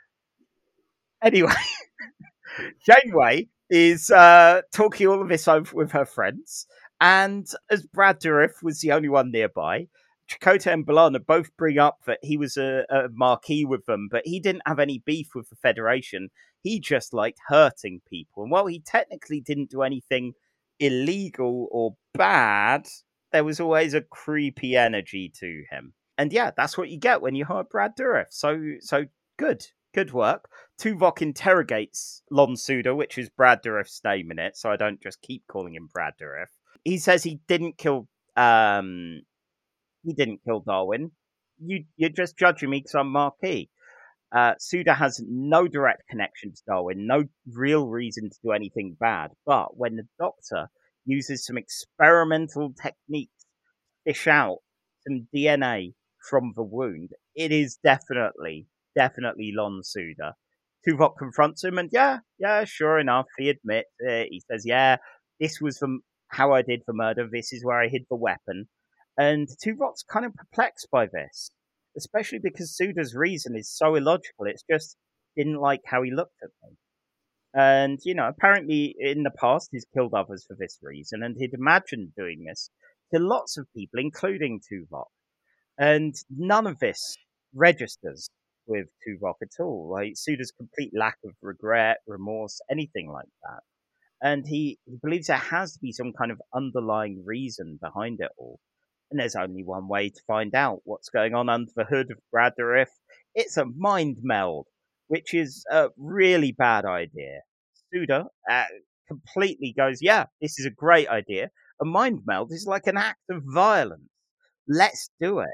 Anyway, Janeway is uh, talking all of this over with her friends, and as Brad Dourif was the only one nearby, Chakotay and B'Elanna both bring up that he was a, a Marquis with them, but he didn't have any beef with the Federation. He just liked hurting people. And while he technically didn't do anything illegal or bad, there was always a creepy energy to him. And yeah, that's what you get when you hire Brad Dourif. So, so good. Good work. Tuvok interrogates Lon Suda, which is Brad Dourif's name in it, so I don't just keep calling him Brad Dourif. He says he didn't kill... Um, He didn't kill Darwin. You, you're just judging me because I'm Marquis. Uh, Suda has no direct connection to Darwin, no real reason to do anything bad. But when the Doctor uses some experimental techniques to fish out some D N A from the wound, it is definitely, definitely Lon Suda. Tuvok confronts him, and yeah, yeah, sure enough, he admits it. He says, yeah, this was the, how I did the murder. This is where I hid the weapon. And Tuvok's kind of perplexed by this, especially because Suda's reason is so illogical. It's just didn't like how he looked at me. And, you know, apparently in the past he's killed others for this reason, and he'd imagined doing this to lots of people, including Tuvok. And none of this registers with Tuvok at all. Like, Suda's complete lack of regret, remorse, anything like that. And he, he believes there has to be some kind of underlying reason behind it all. And there's only one way to find out what's going on under the hood of Brad Dourif. It's a mind meld, which is a really bad idea. Suda uh, completely goes, yeah, this is a great idea. A mind meld is like an act of violence. Let's do it.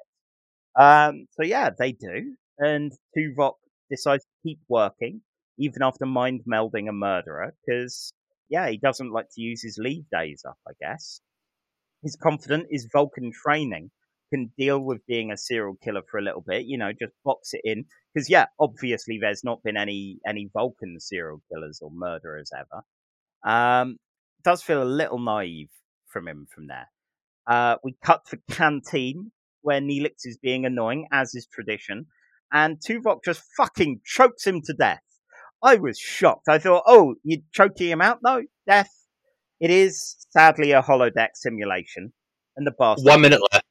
Um, so yeah, they do. And Tuvok decides to keep working, even after mind melding a murderer, because, yeah, he doesn't like to use his leave days up, I guess. He's confident his Vulcan training can deal with being a serial killer for a little bit, you know, just box it in. Because, yeah, obviously there's not been any any Vulcan serial killers or murderers ever. Um, does feel a little naive from him from there. Uh, we cut to Canteen, where Neelix is being annoying, as is tradition, and Tuvok just fucking chokes him to death. I was shocked. I thought, oh, you're choking him out? No, death. It is, sadly, a holodeck simulation. And the bastard... One minute left.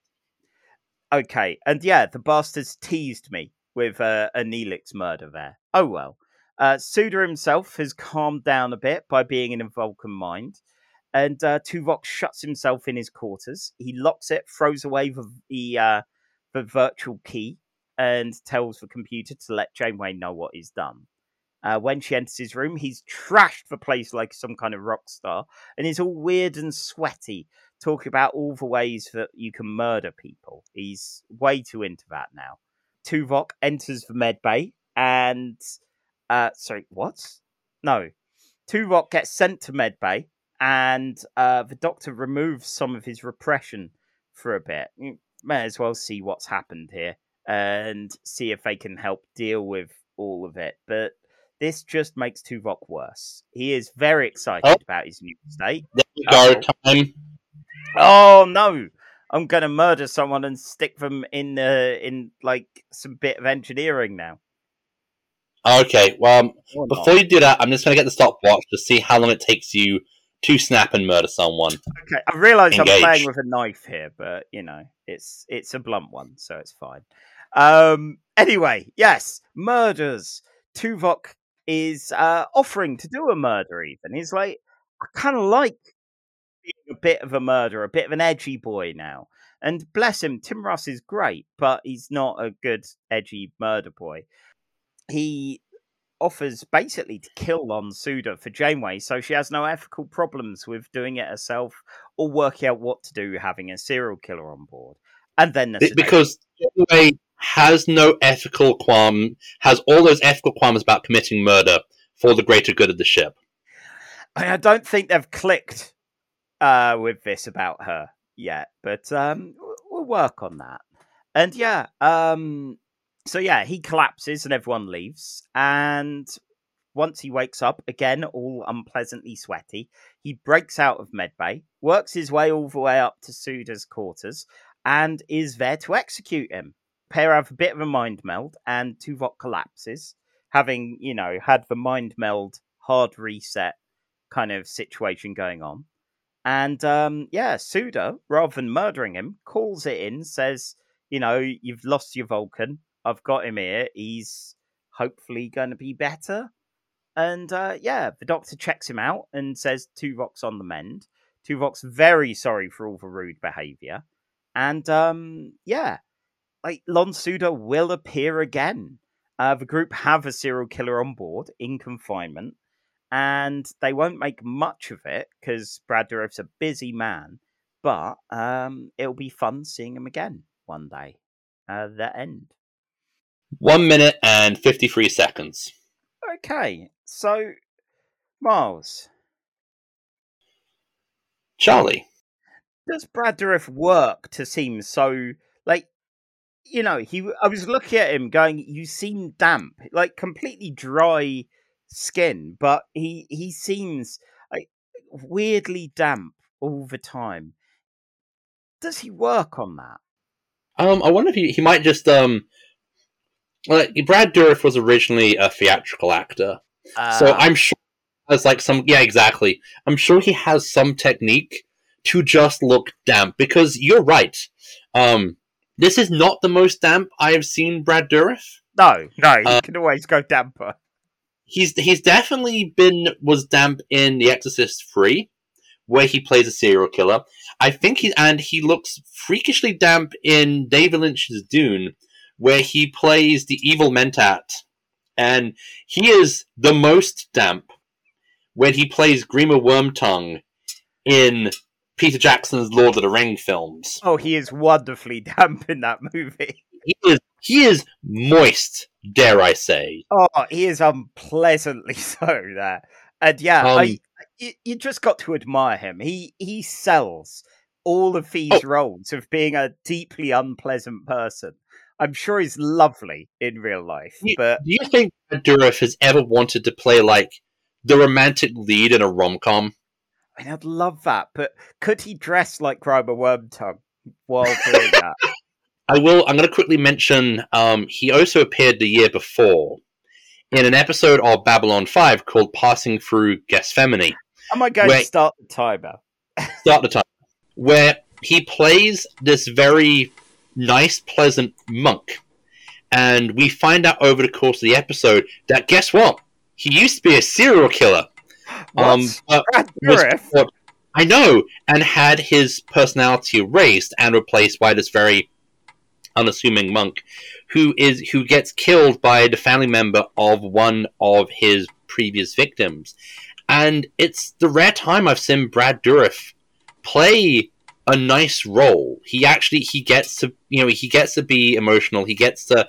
Okay, and yeah, the bastards teased me with uh, a Neelix murder there. Oh well. Uh, Suda himself has calmed down a bit by being in a Vulcan mind. And uh, Tuvok shuts himself in his quarters. He locks it, throws away the, the, uh, the virtual key, and tells the computer to let Janeway know what he's done. Uh, when she enters his room, he's trashed the place like some kind of rock star, and is all weird and sweaty, talking about all the ways that you can murder people. He's way too into that now. Tuvok enters the med bay, and... Uh, sorry, what? No. Tuvok gets sent to med bay, and uh, the Doctor removes some of his repression for a bit. You may as well see what's happened here, and see if they can help deal with all of it. But this just makes Tuvok worse. He is very excited oh. about his new state. There we go, time. Oh, no. I'm gonna murder someone and stick them in uh, in like some bit of engineering now. Okay, well, Or before not. you do that, I'm just going to get the stopwatch to see how long it takes you to snap and murder someone. Okay, I realise I'm Engage. playing with a knife here, but you know, it's it's a blunt one, so it's fine. Um. Anyway, yes, murders. Tuvok is uh, offering to do a murder. Even he's like, I kind of like being a bit of a murderer, a bit of an edgy boy now. And bless him, Tim Russ is great, but he's not a good edgy murder boy. He offers basically to kill Lon Suda for Janeway, so she has no ethical problems with doing it herself or working out what to do having a serial killer on board. And then the Be- sedation. Because Janeway has no ethical qualm, has all those ethical qualms about committing murder for the greater good of the ship. I don't think they've clicked uh, with this about her yet, but um, we'll work on that. And yeah, um, so yeah, he collapses and everyone leaves. And once he wakes up, again, all unpleasantly sweaty, he breaks out of medbay, works his way all the way up to Suda's quarters, and is there to execute him. Pair have a bit of a mind meld, and Tuvok collapses, having, you know, had the mind meld hard reset kind of situation going on. And um, yeah, Suda, rather than murdering him, calls it in, says, you know, you've lost your Vulcan. I've got him here. He's hopefully going to be better. And uh, yeah, the doctor checks him out and says Tuvok's on the mend. Tuvok's very sorry for all the rude behaviour. And um, yeah, like Lon Suda will appear again. Uh, the group have a serial killer on board in confinement. And they won't make much of it because Brad Dourif's a busy man. But um, it'll be fun seeing him again one day. Uh, the end. One minute and fifty-three seconds. Okay, so Miles, Charlie. does Brad Dourif work to seem so like, you know, he? I was looking at him going, you seem damp, like completely dry skin, but he he seems like weirdly damp all the time. Does he work on that? Um, I wonder if he, he might just um, like Brad Dourif was originally a theatrical actor, Uh, so I'm sure he has like some yeah exactly. I'm sure he has some technique to just look damp because you're right. Um, this is not the most damp I have seen Brad Dourif. no, no, he uh, can always go damper. He's he's definitely been was damp in The Exorcist three, where he plays a serial killer. I think he and he looks freakishly damp in David Lynch's Dune, where he plays the evil Mentat, and he is the most damp when he plays Grima Wormtongue in Peter Jackson's Lord of the Rings films. Oh, he is wonderfully damp in that movie. He is he is moist, dare I say. Oh, he is unpleasantly so there. And yeah, Um, I you, you just got to admire him. He he sells all of these Oh. roles of being a deeply unpleasant person. I'm sure he's lovely in real life, You- but Do you think Brad Dourif has ever wanted to play like the romantic lead in a rom-com? I mean, I'd love that. But could he dress like Grimer Wormtongue while doing that? I will. I'm going to quickly mention. Um, he also appeared the year before in an episode of Babylon five called "Passing Through Gethsemane." Am I going Wait. to start the timer? Start the time where he plays this very nice, pleasant monk, and we find out over the course of the episode that guess what? He used to be a serial killer. What? Um, but Brad was Dourif? what I know, and had his personality erased and replaced by this very unassuming monk, who is who gets killed by the family member of one of his previous victims. And it's the rare time I've seen Brad Dourif play a nice role. He actually he gets to you know he gets to be emotional. He gets to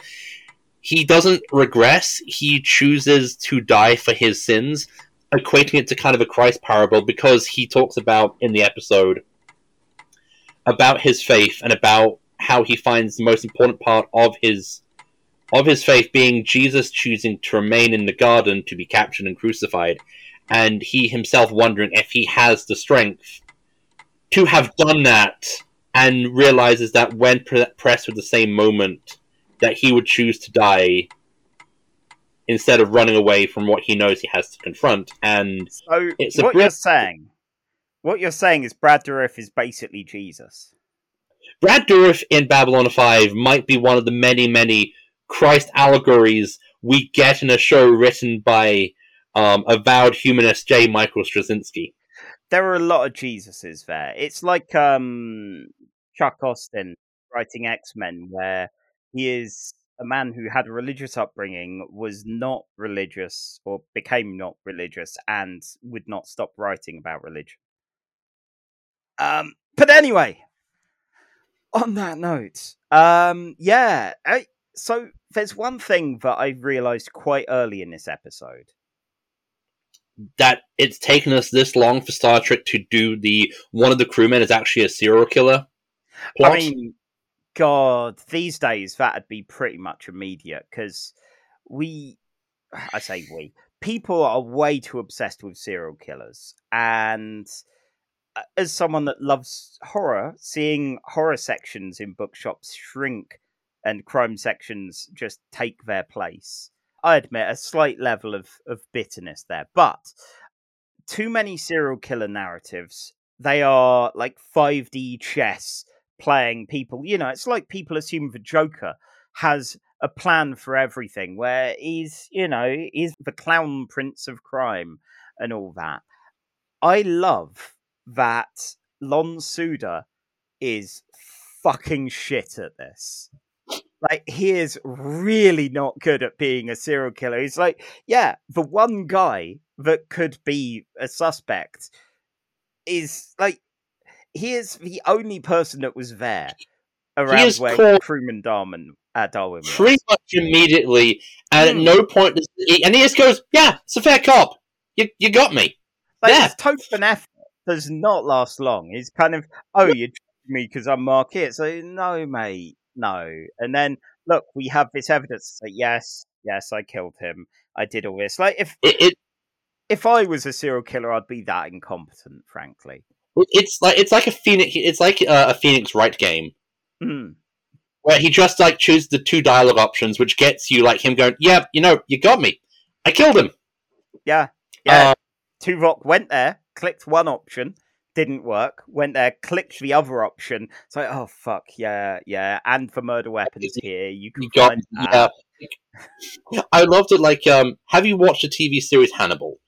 he doesn't regress. He chooses to die for his sins, equating it to kind of a Christ parable because he talks about in the episode about his faith and about how he finds the most important part of his of his faith being Jesus choosing to remain in the garden to be captured and crucified, and he himself wondering if he has the strength to have done that and realizes that when pre- pressed with the same moment, that he would choose to die instead of running away from what he knows he has to confront. And So it's a what bri- you're saying, what you're saying is Brad Dourif is basically Jesus. Brad Dourif in Babylon five might be one of the many, many Christ allegories we get in a show written by um, avowed humanist J. Michael Straczynski. There are a lot of Jesuses there. It's like um, Chuck Austin writing X-Men, where he is a man who had a religious upbringing, was not religious, or became not religious, and would not stop writing about religion. Um, but anyway, on that note, um, yeah, I, so there's one thing that I realised quite early in this episode. That it's taken us this long for Star Trek to do the one of the crewmen is actually a serial killer plot. I mean, God, these days that'd be pretty much immediate, because we, I say we, people are way too obsessed with serial killers. And as someone that loves horror, seeing horror sections in bookshops shrink and crime sections just take their place, I admit a slight level of, of bitterness there. But too many serial killer narratives, they are like five D chess playing people. You know, it's like people assume the Joker has a plan for everything, where he's, you know, he's the clown prince of crime and all that. I love that Lon Suda is fucking shit at this. Like, he is really not good at being a serial killer. He's like, yeah, the one guy that could be a suspect is like, he is the only person that was there around where called crewman Darwin, uh, Darwin was. Pretty much immediately, and Hmm. at no point does he, and he just goes, "Yeah, it's a fair cop. You you got me." Like, Yeah. his token effort does not last long. He's kind of, oh, you're judging me because I'm Marquis. It's like, no, mate, no. And then, look, we have this evidence. Like, yes, yes, I killed him. I did all this. Like, if It, it if I was a serial killer, I'd be that incompetent, frankly. it's like it's like a phoenix. It's like uh, a Phoenix Wright game Mm. where he just like chooses the two dialogue options, which gets you like him going, "Yeah, you know, you got me. I killed him." Yeah, yeah. Uh, Tuvok went there, clicked one option, didn't work. Went there, clicked the other option. It's like, oh fuck, yeah, yeah. And for murder weapons here, you can you got find that. yeah. I loved it. Like, um, have you watched the T V series Hannibal?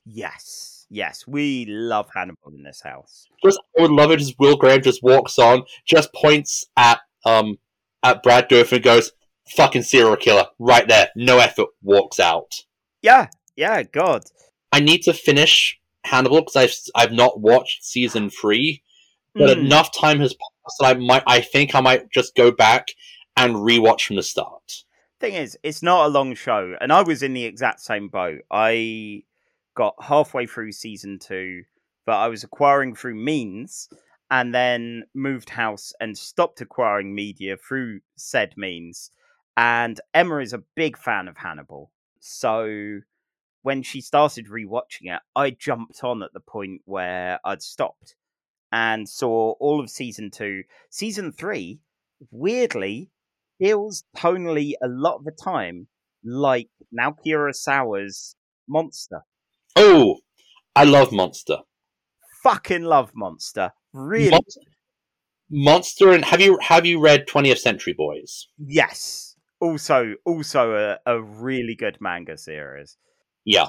Yes, yes, we love Hannibal in this house. Just, I would love it as Will Graham just walks on, just points at um at Brad Dourif and goes, "Fucking serial killer, right there, no effort," walks out. Yeah, yeah, God. I need to finish Hannibal because I've I've not watched season three, but Mm. enough time has passed that I might I think I might just go back and rewatch from the start. Thing is, it's not a long show, and I was in the exact same boat. I got halfway through season two, but I was acquiring through means, and then moved house and stopped acquiring media through said means. And Emma is a big fan of Hannibal, so when she started rewatching it, I jumped on at the point where I'd stopped and saw all of season two. Season three, weirdly, feels tonally a lot of the time like Naoki Urasawa's Monster. Oh, I love Monster. Fucking love Monster. Really? Monster, Monster, and have you have you read twentieth Century Boys? Yes. Also, also a, a really good manga series. Yeah.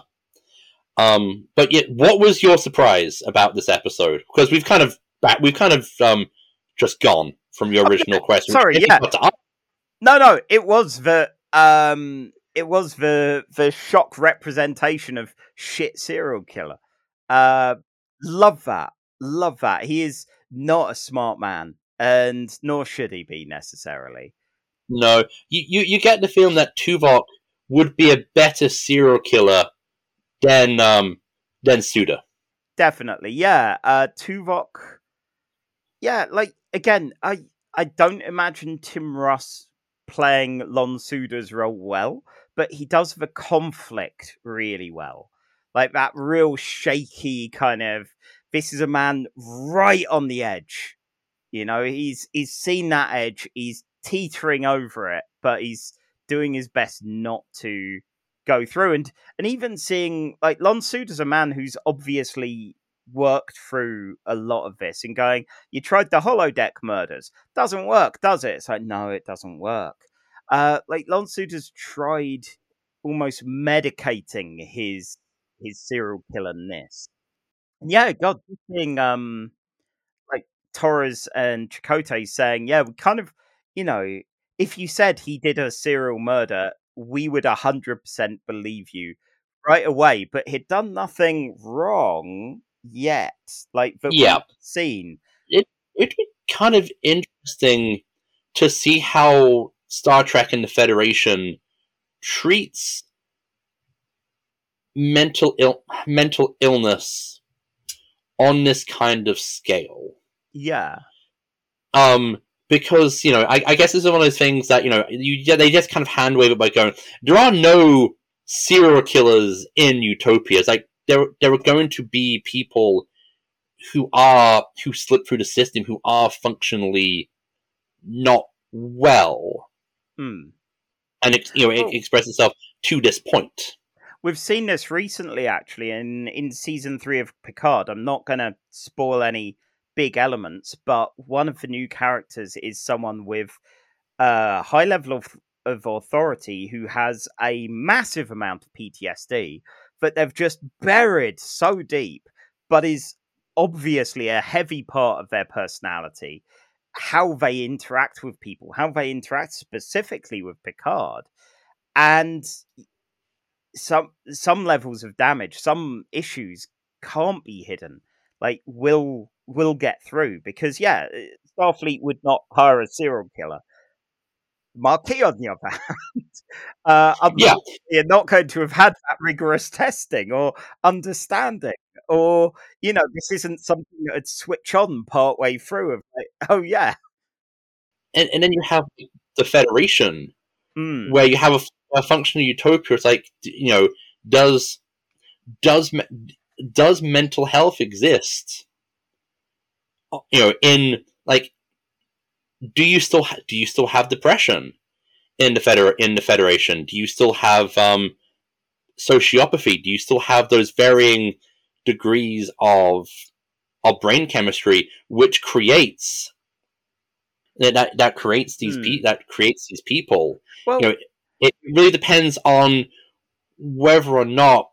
Um, but yet, what was your surprise about this episode? Because we've kind of we've kind of um just gone from your original Okay, question. sorry, It's yeah. got to- No, no, it was the um, it was the the shock representation of shit serial killer. Uh, love that, love that. He is not a smart man, and nor should he be necessarily. No, you, you you get the feeling that Tuvok would be a better serial killer than um than Suda. Definitely, yeah. Uh, Tuvok, yeah. Like again, I I don't imagine Tim Russ playing Lon Suda's role well, but he does the conflict really well. Like that real shaky kind of, this is a man right on the edge. You know, he's he's seen that edge. He's teetering over it, but he's doing his best not to go through. And and even seeing like Lon Suda's a man who's obviously worked through a lot of this and going, you tried the holodeck murders, doesn't work, does it? It's like, no, it doesn't work. Uh, like Lon Suda's tried almost medicating his his serial killerness. And yeah, God, being um like Torres and Chakotay saying, yeah, we kind of, you know, if you said he did a serial murder, we would a hundred percent believe you right away. But he'd done nothing wrong yet, like that Yeah. we've seen. It it'd be kind of interesting to see how Star Trek and the Federation treats mental ill mental illness on this kind of scale. Yeah. Um, because, you know, I, I guess this is one of those things that, you know, you yeah, they just kind of hand wave it by going, there are no serial killers in Utopia. It's like there there are going to be people who are who slip through the system, who are functionally not well. Hmm. And it, you know, it Oh. expresses itself to this point. We've seen this recently, actually, in, in season three of Picard. I'm not going to spoil any big elements, but one of the new characters is someone with a high level of, of authority who has a massive amount of P T S D that they've just buried so deep, but is obviously a heavy part of their personality. How they interact with people, how they interact specifically with Picard, and some some levels of damage, some issues can't be hidden. Like will will get through because yeah, Starfleet would not hire a serial killer. Marquis, on the other hand, uh, I'm Yeah. not, you're not going to have had that rigorous testing or understanding, or you know, this isn't something that would switch on partway through. Of like, oh yeah, And and then you have the Federation, mm. where you have a, a functional utopia. It's like, you know, does does does mental health exist? You know, in like, do you still ha- do you still have depression in the feder in the Federation? Do you still have um, sociopathy? Do you still have those varying degrees of of brain chemistry, which creates that that creates these Hmm. pe- that creates these people? Well, You know, it really depends on whether or not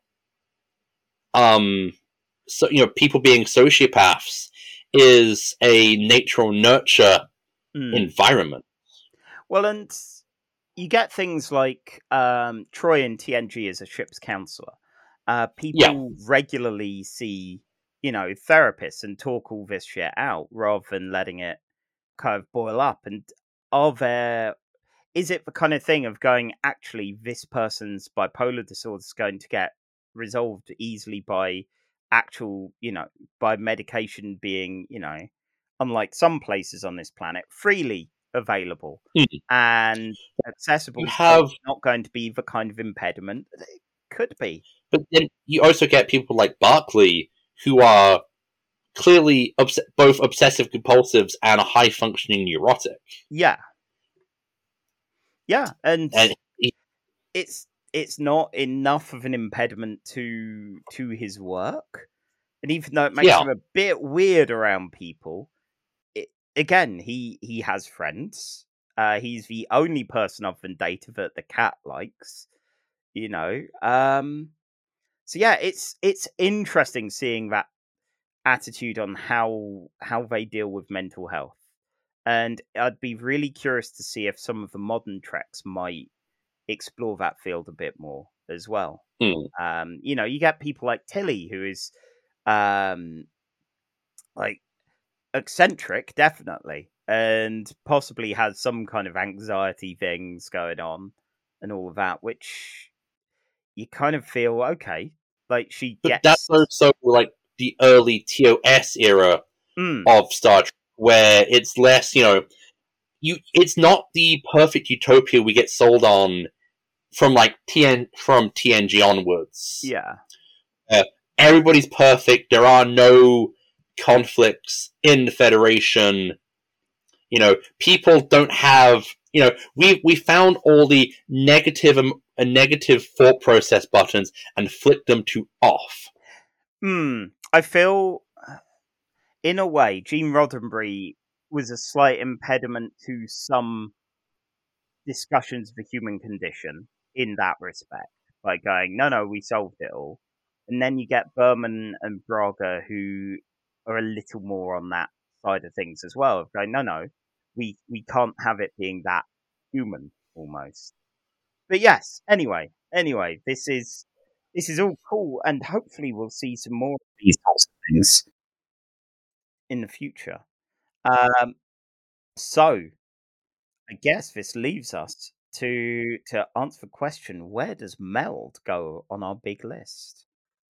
um so you know people being sociopaths is a nature or nurture hmm. environment. Well, and you get things like um, Troy in T N G as a ship's counselor. Uh, people Yeah. regularly see, you know, therapists and talk all this shit out rather than letting it kind of boil up. And are there, is it the kind of thing of going, actually, this person's bipolar disorder is going to get resolved easily by actual, you know, by medication being, you know, unlike some places on this planet, freely available Hmm. and accessible. You so have- it's not going to be the kind of impediment that it could be. But then you also get people like Barclay who are clearly obs- both obsessive compulsives and a high functioning neurotic. Yeah. Yeah, and, And he, it's it's not enough of an impediment to to his work. And even though it makes Yeah. him a bit weird around people, it, again, he he has friends. Uh, he's the only person other than Data that the cat likes. You know, um, so yeah, it's it's interesting seeing that attitude on how how they deal with mental health, and I'd be really curious to see if some of the modern Treks might explore that field a bit more as well. hmm. Um, you know, you get people like Tilly, who is um, like eccentric, definitely, and possibly has some kind of anxiety things going on and all of that, which you kind of feel okay. Like she But gets. that's also like the early T O S era Mm, of Star Trek, where it's less, you know, you it's not the perfect utopia we get sold on from like T N from T N G onwards. yeah. Everybody's perfect. There are no conflicts in the Federation. You know, people don't have, you know, we we found all the negative um, uh, negative thought process buttons and flicked them to off. Hmm. I feel, in a way, Gene Roddenberry was a slight impediment to some discussions of the human condition in that respect, by going, no, no, we solved it all. And then you get Berman and Braga, who are a little more on that side of things as well, of going, no, no, we, we can't have it being that human, almost. But yes, anyway, anyway, this is this is all cool, and hopefully we'll see some more of these types of things in the future. Um, so, I guess this leaves us to to answer the question: where does Meld go on our big list?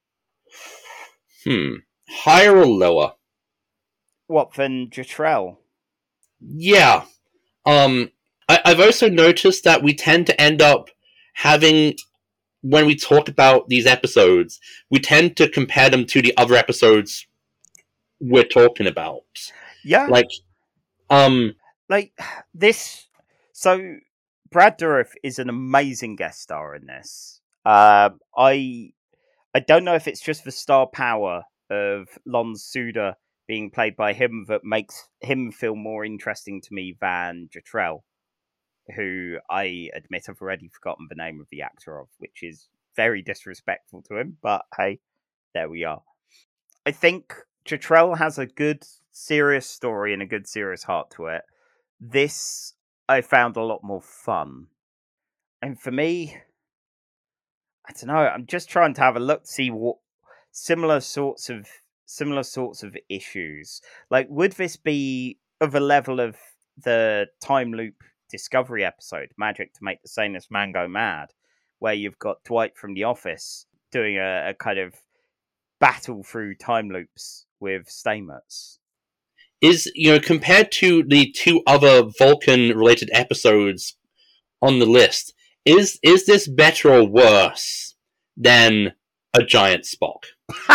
Hmm. Higher or lower? What than Jetrel? Yeah. Um. I, I've also noticed that we tend to end up having, when we talk about these episodes, we tend to compare them to the other episodes we're talking about. Yeah, Like, um, like this. So Brad Dourif is an amazing guest star in this. Um, I I don't know if it's just the star power of Lon Suda being played by him that makes him feel more interesting to me than Jetrel, who I admit I've already forgotten the name of the actor of, which is very disrespectful to him, but hey, there we are. I think Jetrel has a good, serious story and a good, serious heart to it. This I found a lot more fun. And for me, I don't know, I'm just trying to have a look to see what similar sorts of similar sorts of issues. Like, would this be of a level of the time loop Discovery episode, Magic to Make the Sanest Man Go Mad, where you've got Dwight from The Office doing a, a kind of battle through time loops with Stamets? is, you know, compared to the two other Vulcan related episodes on the list, is is this better or worse than a giant Spock?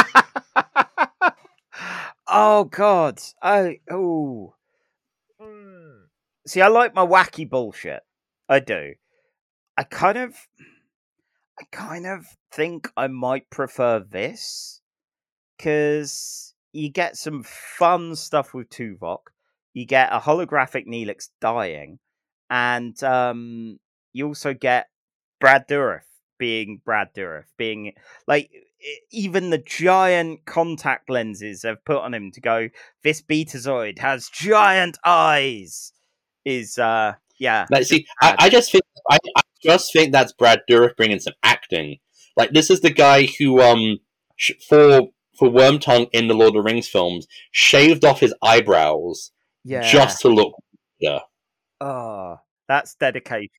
Oh God! I oh. See, I like my wacky bullshit. I do. I kind of, I kind of think I might prefer this because you get some fun stuff with Tuvok. You get a holographic Neelix dying, and um, you also get Brad Dourif being Brad Dourif, being like even the giant contact lenses they've put on him to go, this Betazoid has giant eyes. Is uh yeah. Like, see, I, I just think I, I just think that's Brad Dourif bringing some acting. Like, this is the guy who um sh- for for Wormtongue in the Lord of the Rings films shaved off his eyebrows Yeah. just to look. Yeah, Oh, that's dedication.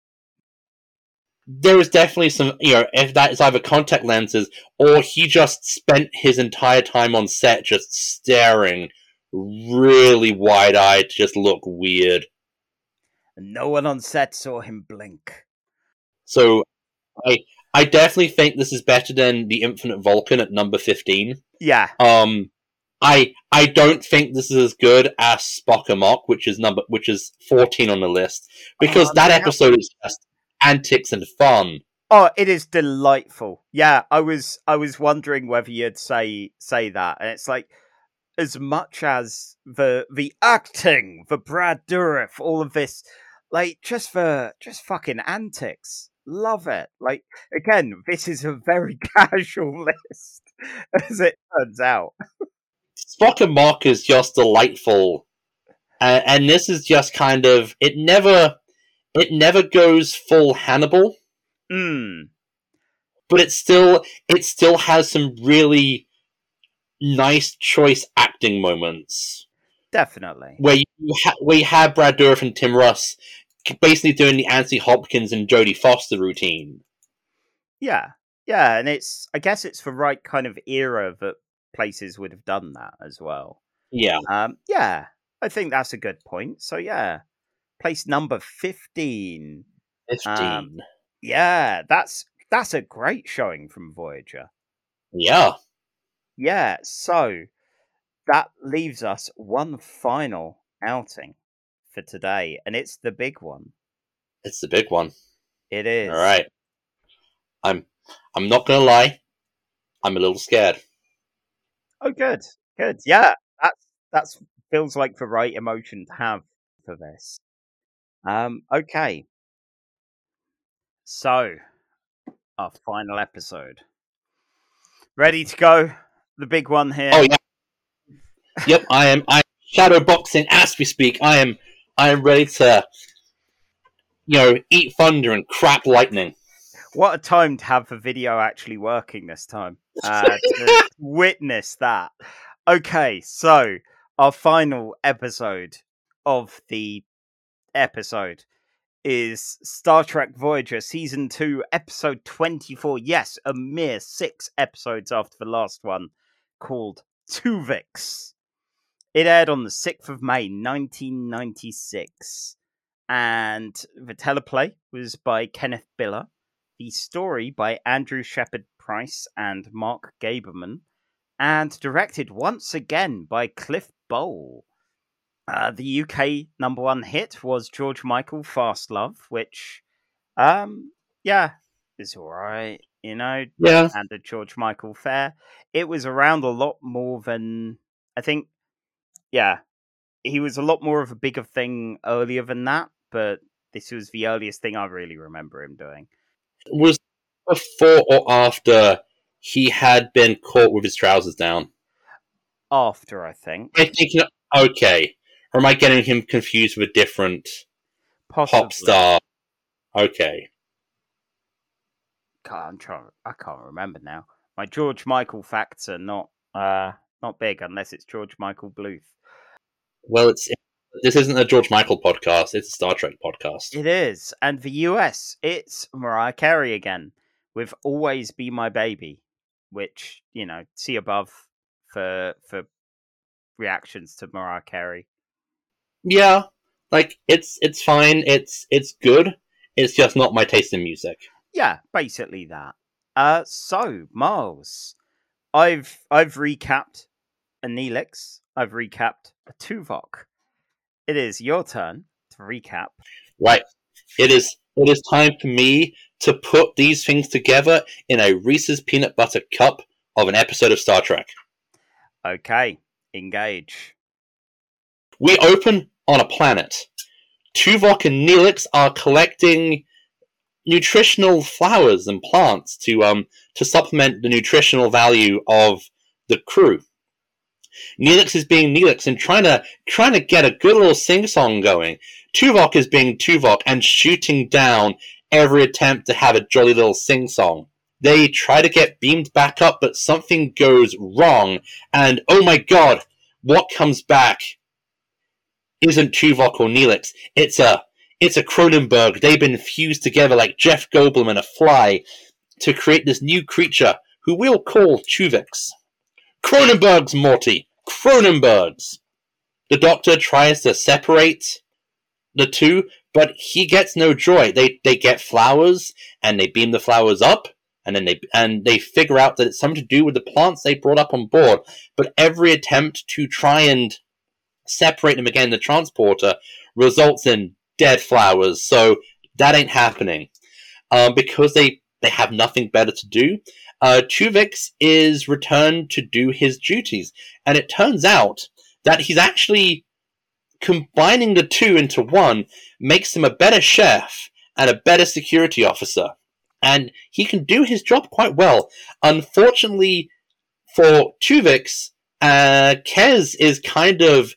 there is definitely some, you know, if that is either contact lenses or he just spent his entire time on set just staring really wide eyed to just look weird. And no one on set saw him blink. So I I definitely think this is better than the Infinite Vulcan at number fifteen. Yeah. Um I I don't think this is as good as Spock Amok, which is number which is fourteen on the list, because Oh, that no. episode is just antics and fun. Oh, it is delightful. Yeah, I was I was wondering whether you'd say say that, and it's like, as much as the the acting, the Brad Dourif, all of this, like just for just fucking antics. Love it. Like, again, this is a very casual list, as it turns out. Spock Amok is just delightful, uh, and this is just kind of it never it never goes full Hannibal, Hmm. but it still it still has some really nice choice acting moments. Definitely. Where you ha- where you have Brad Dourif and Tim Russ basically doing the Anthony Hopkins and Jodie Foster routine. Yeah, yeah, and it's I guess it's the right kind of era that places would have done that as well. Yeah, Um, yeah, I think that's a good point. So yeah, place number fifteen. fifteen. Um, yeah, that's that's a great showing from Voyager. Yeah. Yeah, so that leaves us one final outing for today, and it's the big one. It's the big one. It is. All right. I'm I'm not gonna lie. I'm a little scared. Oh, good, good. Yeah, that's that's feels like the right emotion to have for this. Um. Okay. So, our final episode. Ready to go? The big one here. Oh yeah. Yep, I am. I am shadowboxing as we speak. I am. I am ready to, you know, eat thunder and crap lightning. What a time to have the video actually working this time. Uh, to witness that. Okay, so our final episode of the episode is Star Trek Voyager Season two, Episode twenty-four. Yes, a mere six episodes after the last one, called Tuvix. It aired on the sixth of May, nineteen ninety-six. And the teleplay was by Kenneth Biller. The story by Andrew Shepard Price and Mark Gaberman. And directed once again by Cliff Bowl. Uh, the U K number one hit was George Michael, Fast Love, which, um, yeah, is alright, you know. Yeah. And the George Michael fare. It was around a lot more than, I think, yeah, he was a lot more of a bigger thing earlier than that, but this was the earliest thing I really remember him doing. Was before or after he had been caught with his trousers down? After, I think. I think, okay. Or am I getting him confused with a different Possibly. pop star? Okay. God, I'm trying. I can't remember now. My George Michael facts are not uh not big unless it's George Michael Bluth. Well, it's this isn't a George Michael podcast. It's a Star Trek podcast. It is, and the U S, it's Mariah Carey again with "Always Be My Baby," which, you know, see above for for reactions to Mariah Carey. Yeah, like it's it's fine. It's it's good. It's just not my taste in music. Yeah, basically that. Uh, so Miles, I've I've recapped a Neelix. I've recapped a Tuvok. It is your turn to recap. Right. It is it is time for me to put these things together in a Reese's peanut butter cup of an episode of Star Trek. Okay, engage. We open on a planet. Tuvok and Neelix are collecting nutritional flowers and plants to um to supplement the nutritional value of the crew. Neelix is being Neelix and trying to trying to get a good little sing-song going. Tuvok is being Tuvok and shooting down every attempt to have a jolly little sing-song. They try to get beamed back up, but something goes wrong, and oh my god, what comes back isn't Tuvok or Neelix. It's a it's a Cronenberg. They've been fused together like Jeff Goldblum and a fly to create this new creature who we'll call Tuvix. Cronenbergs, Morty! Cronenbergs! The Doctor tries to separate the two, but he gets no joy. They they get flowers, and they beam the flowers up, and then they and they figure out that it's something to do with the plants they brought up on board. But every attempt to try and separate them again in the transporter results in dead flowers, so that ain't happening. Um, because they, they have nothing better to do, uh, Tuvix is returned to do his duties, and it turns out that he's actually combining the two into one makes him a better chef and a better security officer, and he can do his job quite well. Unfortunately for Tuvix, uh, Kez is kind of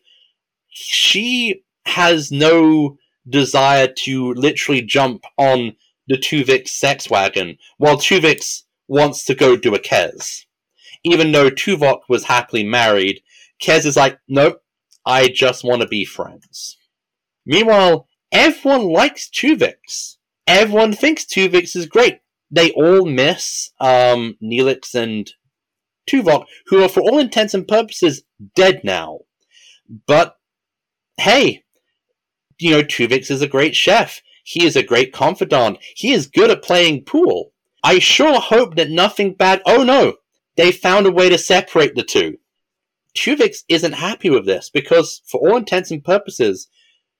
she has no desire to literally jump on the Tuvix sex wagon, while Tuvix wants to go do a Kez. Even though Tuvok was happily married, Kez is like, nope, I just want to be friends. Meanwhile, everyone likes Tuvix. Everyone thinks Tuvix is great. They all miss um, Neelix and Tuvok, who are for all intents and purposes dead now. But hey, you know, Tuvix is a great chef. He is a great confidant. He is good at playing pool. I sure hope that nothing bad... Oh no! They found a way to separate the two. Tuvix isn't happy with this because, for all intents and purposes,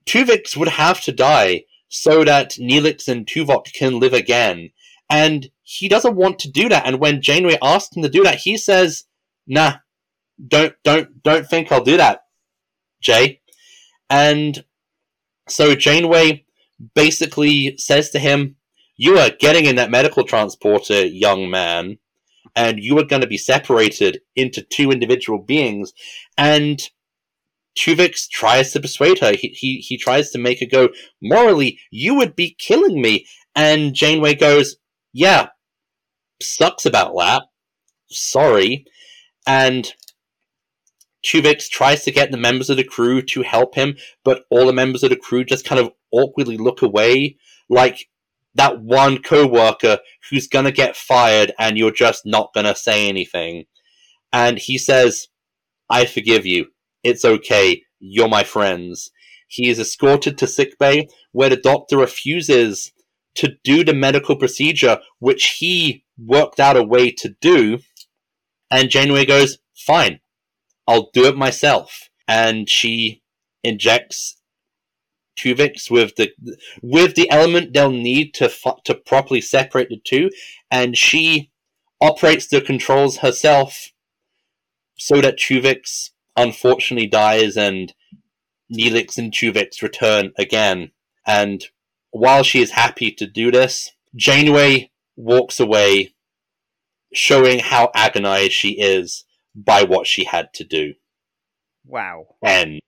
Tuvix would have to die so that Neelix and Tuvok can live again. And he doesn't want to do that. And when Janeway asks him to do that, he says, nah, don't, don't, don't think I'll do that, Jay. And so Janeway basically says to him, you are getting in that medical transporter, young man, and you are going to be separated into two individual beings. And Tuvix tries to persuade her. He, he, he tries to make her go, morally, you would be killing me. And Janeway goes, yeah, sucks about that. Sorry. And Tuvix tries to get the members of the crew to help him, but all the members of the crew just kind of awkwardly look away, like that one co-worker who's gonna get fired and you're just not gonna say anything. And he says, I forgive you. It's okay. You're my friends. He is escorted to sickbay, where the doctor refuses to do the medical procedure, which he worked out a way to do. And Janeway goes, fine, I'll do it myself. And she injects Tuvix with the with the element they'll need to to properly separate the two, and she operates the controls herself so that Tuvix unfortunately dies and Neelix and Tuvix return again. And while she is happy to do this, Janeway walks away, showing how agonized she is by what she had to do. Wow. And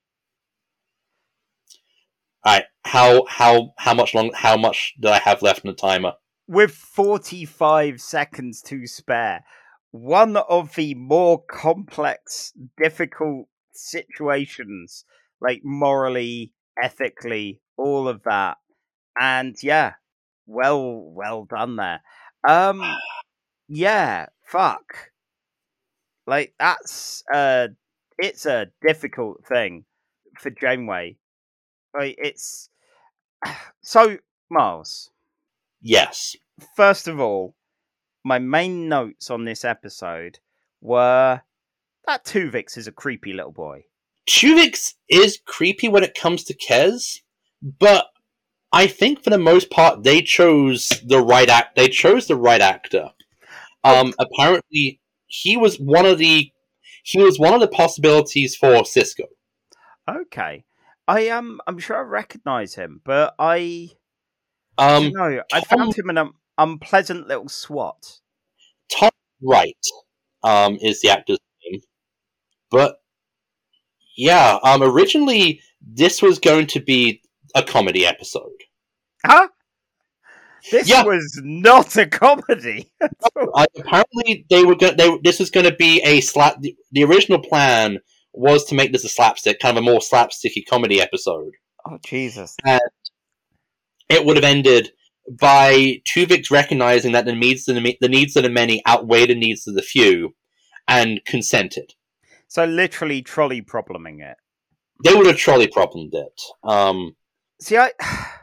alright, how how how much long how much do I have left on the timer? With forty-five seconds to spare, one of the more complex, difficult situations, like morally, ethically, all of that. And yeah, well, well done there. Um, yeah, fuck. Like, that's, uh, it's a difficult thing for Janeway. Like, it's, so, Miles. Yes. First of all, my main notes on this episode were that Tuvix is a creepy little boy. Tuvix is creepy when it comes to Kez, but I think for the most part they chose the right act. They chose the right actor. Um, oh. Apparently, he was one of the he was one of the possibilities for Sisko. Okay, I am. Um, I'm sure I recognise him, but I um no, I found him an um, unpleasant little swat. Tom Wright um, is the actor's name, but yeah, um, originally this was going to be a comedy episode. Huh? This yeah. was not a comedy. uh, apparently, they were going. They this was going to be a slap. The, the original plan was to make this a slapstick, kind of a more slapsticky comedy episode. Oh Jesus! And it would have ended by Tuvix recognizing that the needs of the, the needs of the many outweigh the needs of the few, and consented. So literally trolley probleming it. They would have trolley problemed it. Um, See, I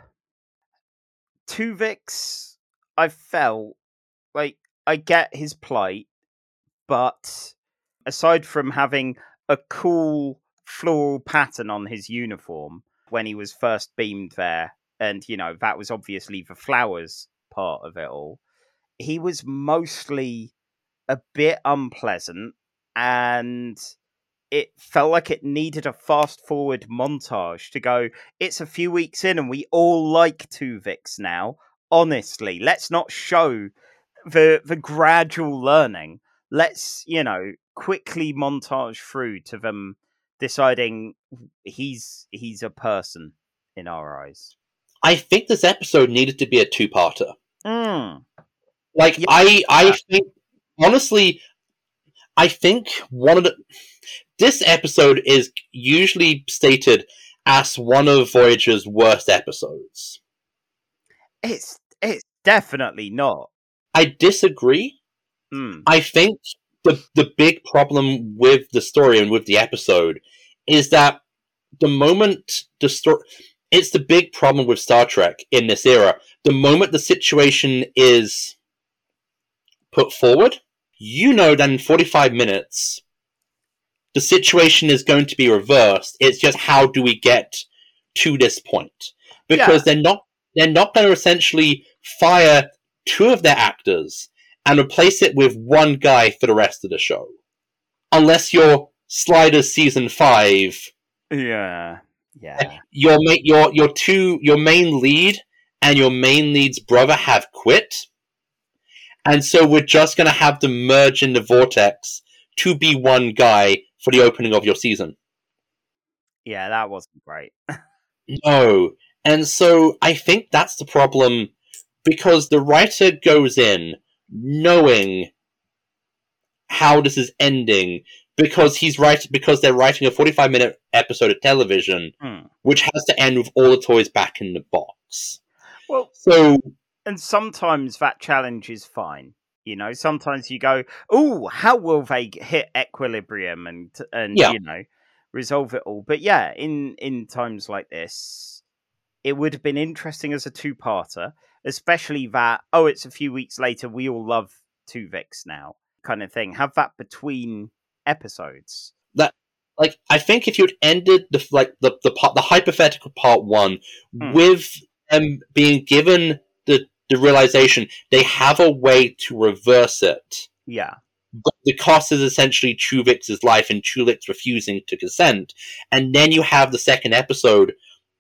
Tuvix, I felt like I get his plight, but aside from having a cool floral pattern on his uniform when he was first beamed there, and, you know, that was obviously the flowers part of it all, he was mostly a bit unpleasant, and it felt like it needed a fast-forward montage to go, it's a few weeks in and we all like Tuvix now. Honestly, let's not show the the gradual learning. Let's, you know, quickly montage through to them deciding he's he's a person in our eyes. I think this episode needed to be a two-parter. Mm. Like, yeah. I, I think, honestly, I think one of the... This episode is usually stated as one of Voyager's worst episodes. It's it's definitely not. I disagree. Mm. I think the the big problem with the story and with the episode is that the moment the story... It's the big problem with Star Trek in this era. The moment the situation is put forward, you know that in forty-five minutes... the situation is going to be reversed. It's just how do we get to this point, because Yeah. they're not they're not going to essentially fire two of their actors and replace it with one guy for the rest of the show, unless you're Sliders season five. Yeah, yeah, Your ma- your your two your main lead and your main lead's brother have quit, and so we're just going to have them merge in the vortex to be one guy for the opening of your season. yeah. That wasn't great. No, and so I think that's the problem, because the writer goes in knowing how this is ending, because he's writing because they're writing a forty-five minute episode of television, Hmm. which has to end with all the toys back in the box. Well, So, and sometimes that challenge is fine. You know, sometimes you go, "Oh, how will they hit equilibrium and and Yeah. you know resolve it all?" But yeah, in in times like this, it would have been interesting as a two-parter, especially that. Oh, it's a few weeks later. We all love Tuvix now, kind of thing. Have that between episodes. that like I think if you'd ended the like the the part, the hypothetical part one Hmm. with them being given the the realization they have a way to reverse it, Yeah, but the cost is essentially Tuvix's life and Chulix refusing to consent, and then you have the second episode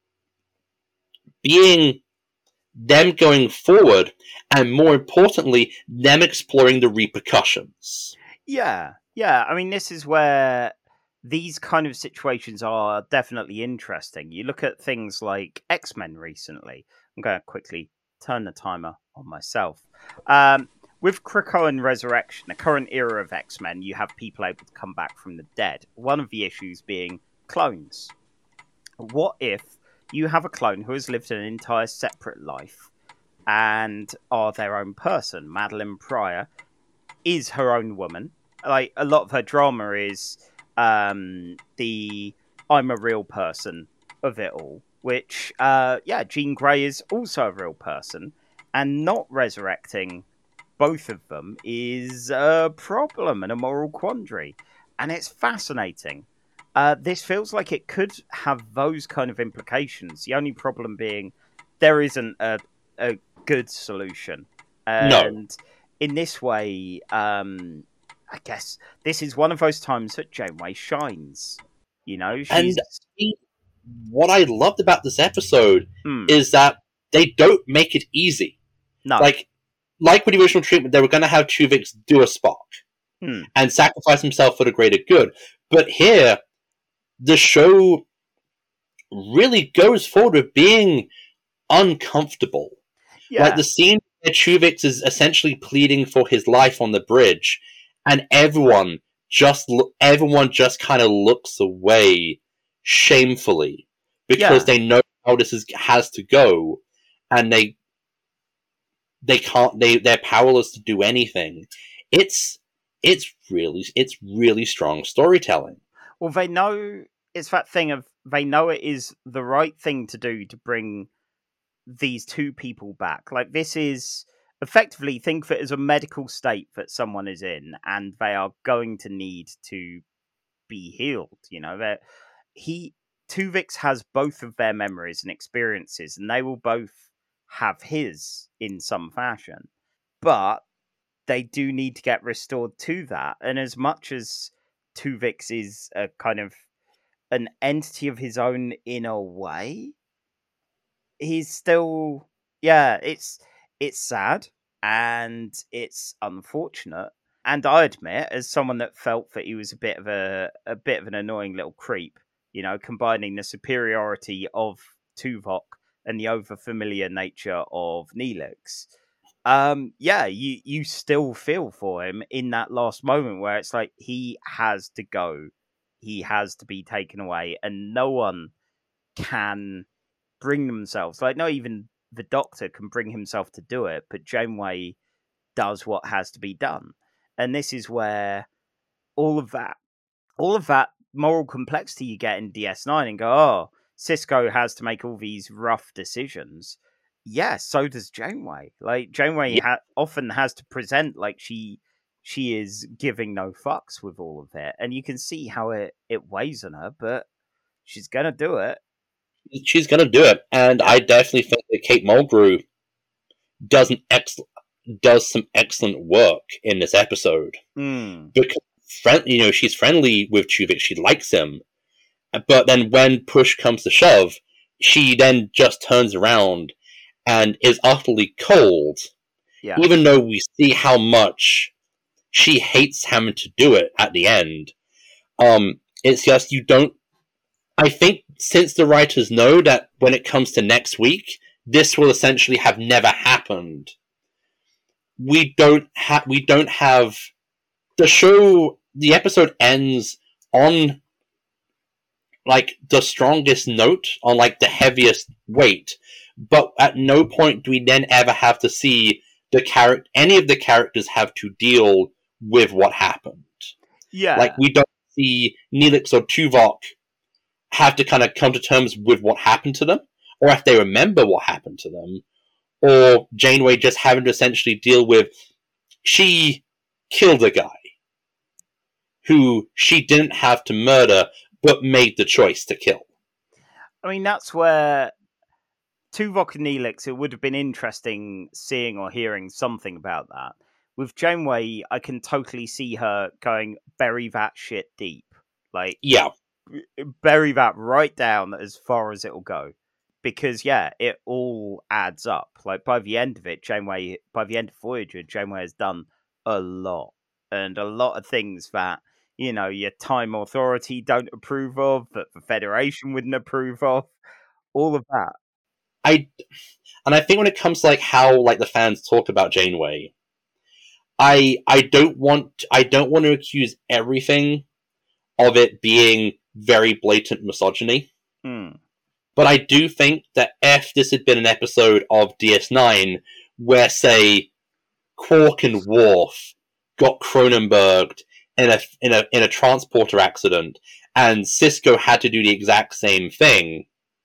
being them going forward, and more importantly, them exploring the repercussions. yeah, yeah. I mean, this is where these kind of situations are definitely interesting. You look at things like X-Men recently. I'm going to quickly turn the timer on myself. Um, with Krakoan Resurrection, the current era of X-Men, you have people able to come back from the dead. One of the issues being clones. What if you have a clone who has lived an entire separate life and are their own person? Madeline Pryor is her own woman. Like, a lot of her drama is um, the I'm a real person of it all, which, uh, yeah, Jean Grey is also a real person, and not resurrecting both of them is a problem and a moral quandary, and it's fascinating. Uh, this feels like it could have those kind of implications. The only problem being there isn't a, a good solution. No. And in this way, um, I guess this is one of those times that Janeway shines. You know, she's... And what I loved about this episode Hmm. is that they don't make it easy. no, Like, like with the original treatment, they were going to have Tuvix do a Spock Hmm. and sacrifice himself for the greater good. But here, the show really goes forward with being uncomfortable. yeah, Like the scene where Tuvix is essentially pleading for his life on the bridge, and everyone just lo- everyone just kind of looks away shamefully because Yeah. they know how this is, has to go, and they they can't they they're powerless to do anything. It's it's really it's really strong storytelling. Well, they know it's that thing of they know it is the right thing to do to bring these two people back. Like, this is effectively, think of it as a medical state that someone is in, and they are going to need to be healed. You know, that he Tuvix has both of their memories and experiences, and they will both have his in some fashion, but they do need to get restored to that. And as much as Tuvix is a kind of an entity of his own in a way, he's still, yeah, it's it's sad and it's unfortunate. And I admit, as someone that felt that he was a bit of a a bit of an annoying little creep, you know, combining the superiority of Tuvok and the overfamiliar nature of Neelix. Um, yeah, you you still feel for him in that last moment where it's like he has to go, he has to be taken away, and no one can bring themselves, like, not even the Doctor can bring himself to do it, but Janeway does what has to be done. And this is where all of that all of that moral complexity you get in D S nine, and go, oh, Sisko has to make all these rough decisions. Yeah, so does Janeway. Like, Janeway Yeah. ha- often has to present like she she is giving no fucks with all of it, and you can see how it it weighs on her, but she's gonna do it. she's going to do it, and I definitely think that Kate Mulgrew does an ex- does some excellent work in this episode Mm. because friend, you know, she's friendly with Tuvix, she likes him, but then when push comes to shove, she then just turns around and is utterly cold, Yeah. even though we see how much she hates having to do it at the end. Um, it's just you don't. I think since the writers know that when it comes to next week, this will essentially have never happened. We don't have. We don't have the show. The episode ends on like the strongest note, on like the heaviest weight, but at no point do we then ever have to see the character. Any of the characters have to deal with what happened. Yeah. Like we don't see Neelix or Tuvok have to kind of come to terms with what happened to them, or if they remember what happened to them, or Janeway just having to essentially deal with she killed a guy who she didn't have to murder, but made the choice to kill. I mean, that's where Tuvok and Neelix, it would have been interesting seeing or hearing something about that. With Janeway, I can totally see her going bury that shit deep. Like, Yeah. bury that right down as far as it'll go. Because, yeah, it all adds up. Like, by the end of it, Janeway, by the end of Voyager, Janeway has done a lot. And a lot of things that, you know, your Time Authority don't approve of, that the Federation wouldn't approve of. All of that. I, and I think when it comes to, like, how, like, the fans talk about Janeway, I, I don't want, I don't want to accuse everything of it being very blatant misogyny. Hmm. But I do think that if this had been an episode of D S nine where, say, Quark and Worf got Cronenberged in a in a in a transporter accident, and Sisko had to do the exact same thing,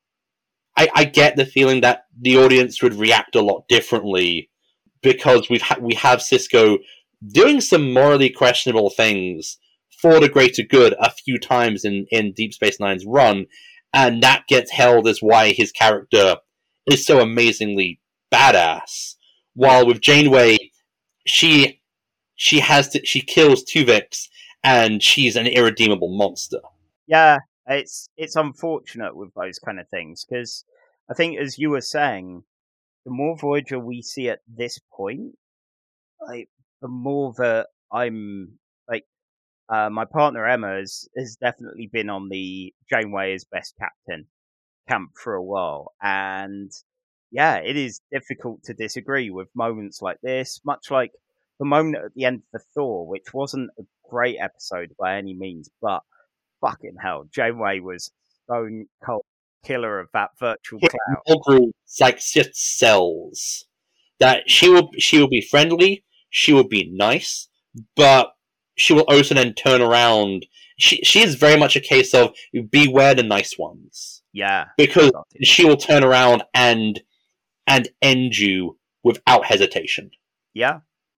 I, I get the feeling that the audience would react a lot differently because we've ha- we have Sisko doing some morally questionable things for the greater good a few times in, in Deep Space Nine's run, and that gets held as why his character is so amazingly badass. While with Janeway, she she has to, she kills Tuvix, and she's an irredeemable monster. Yeah, it's it's unfortunate with those kind of things, because I think, as you were saying, the more Voyager we see at this point, like, the more that I'm, like, uh, my partner Emma has, has definitely been on the Janeway as best captain camp for a while, and yeah, it is difficult to disagree with moments like this, much like the moment at the end of the Thor, which wasn't a great episode by any means, but fucking hell, Janeway was stone cold killer of that virtual cloud. Mulgrew like just sells that she will she will be friendly, she will be nice, but she will also then turn around. She she is very much a case of beware the nice ones. Yeah, because she will turn around and and end you without hesitation. Yeah,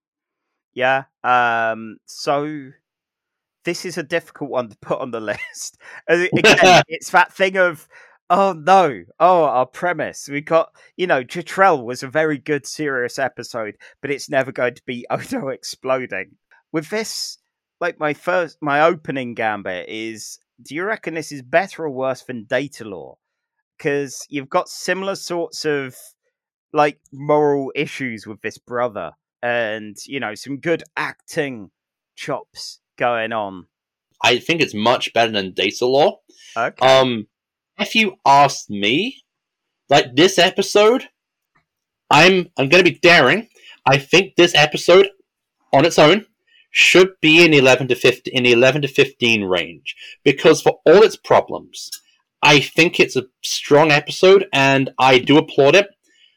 yeah. Um, so this is a difficult one to put on the list. Again, it's that thing of, oh no, oh, our premise. We got, you know, Jetrel was a very good, serious episode, but it's never going to be Odo exploding. With this, like, my first, my opening gambit is, do you reckon this is better or worse than Datalore? Because you've got similar sorts of, like, moral issues with this brother, and, you know, some good acting chops going on. I think it's much better than Datalore. Okay. Um, if you asked me, like, this episode, I'm I'm going to be daring. I think this episode, on its own, should be in eleven to fifteen in the eleven to fifteen range, because for all its problems, I think it's a strong episode, and I do applaud it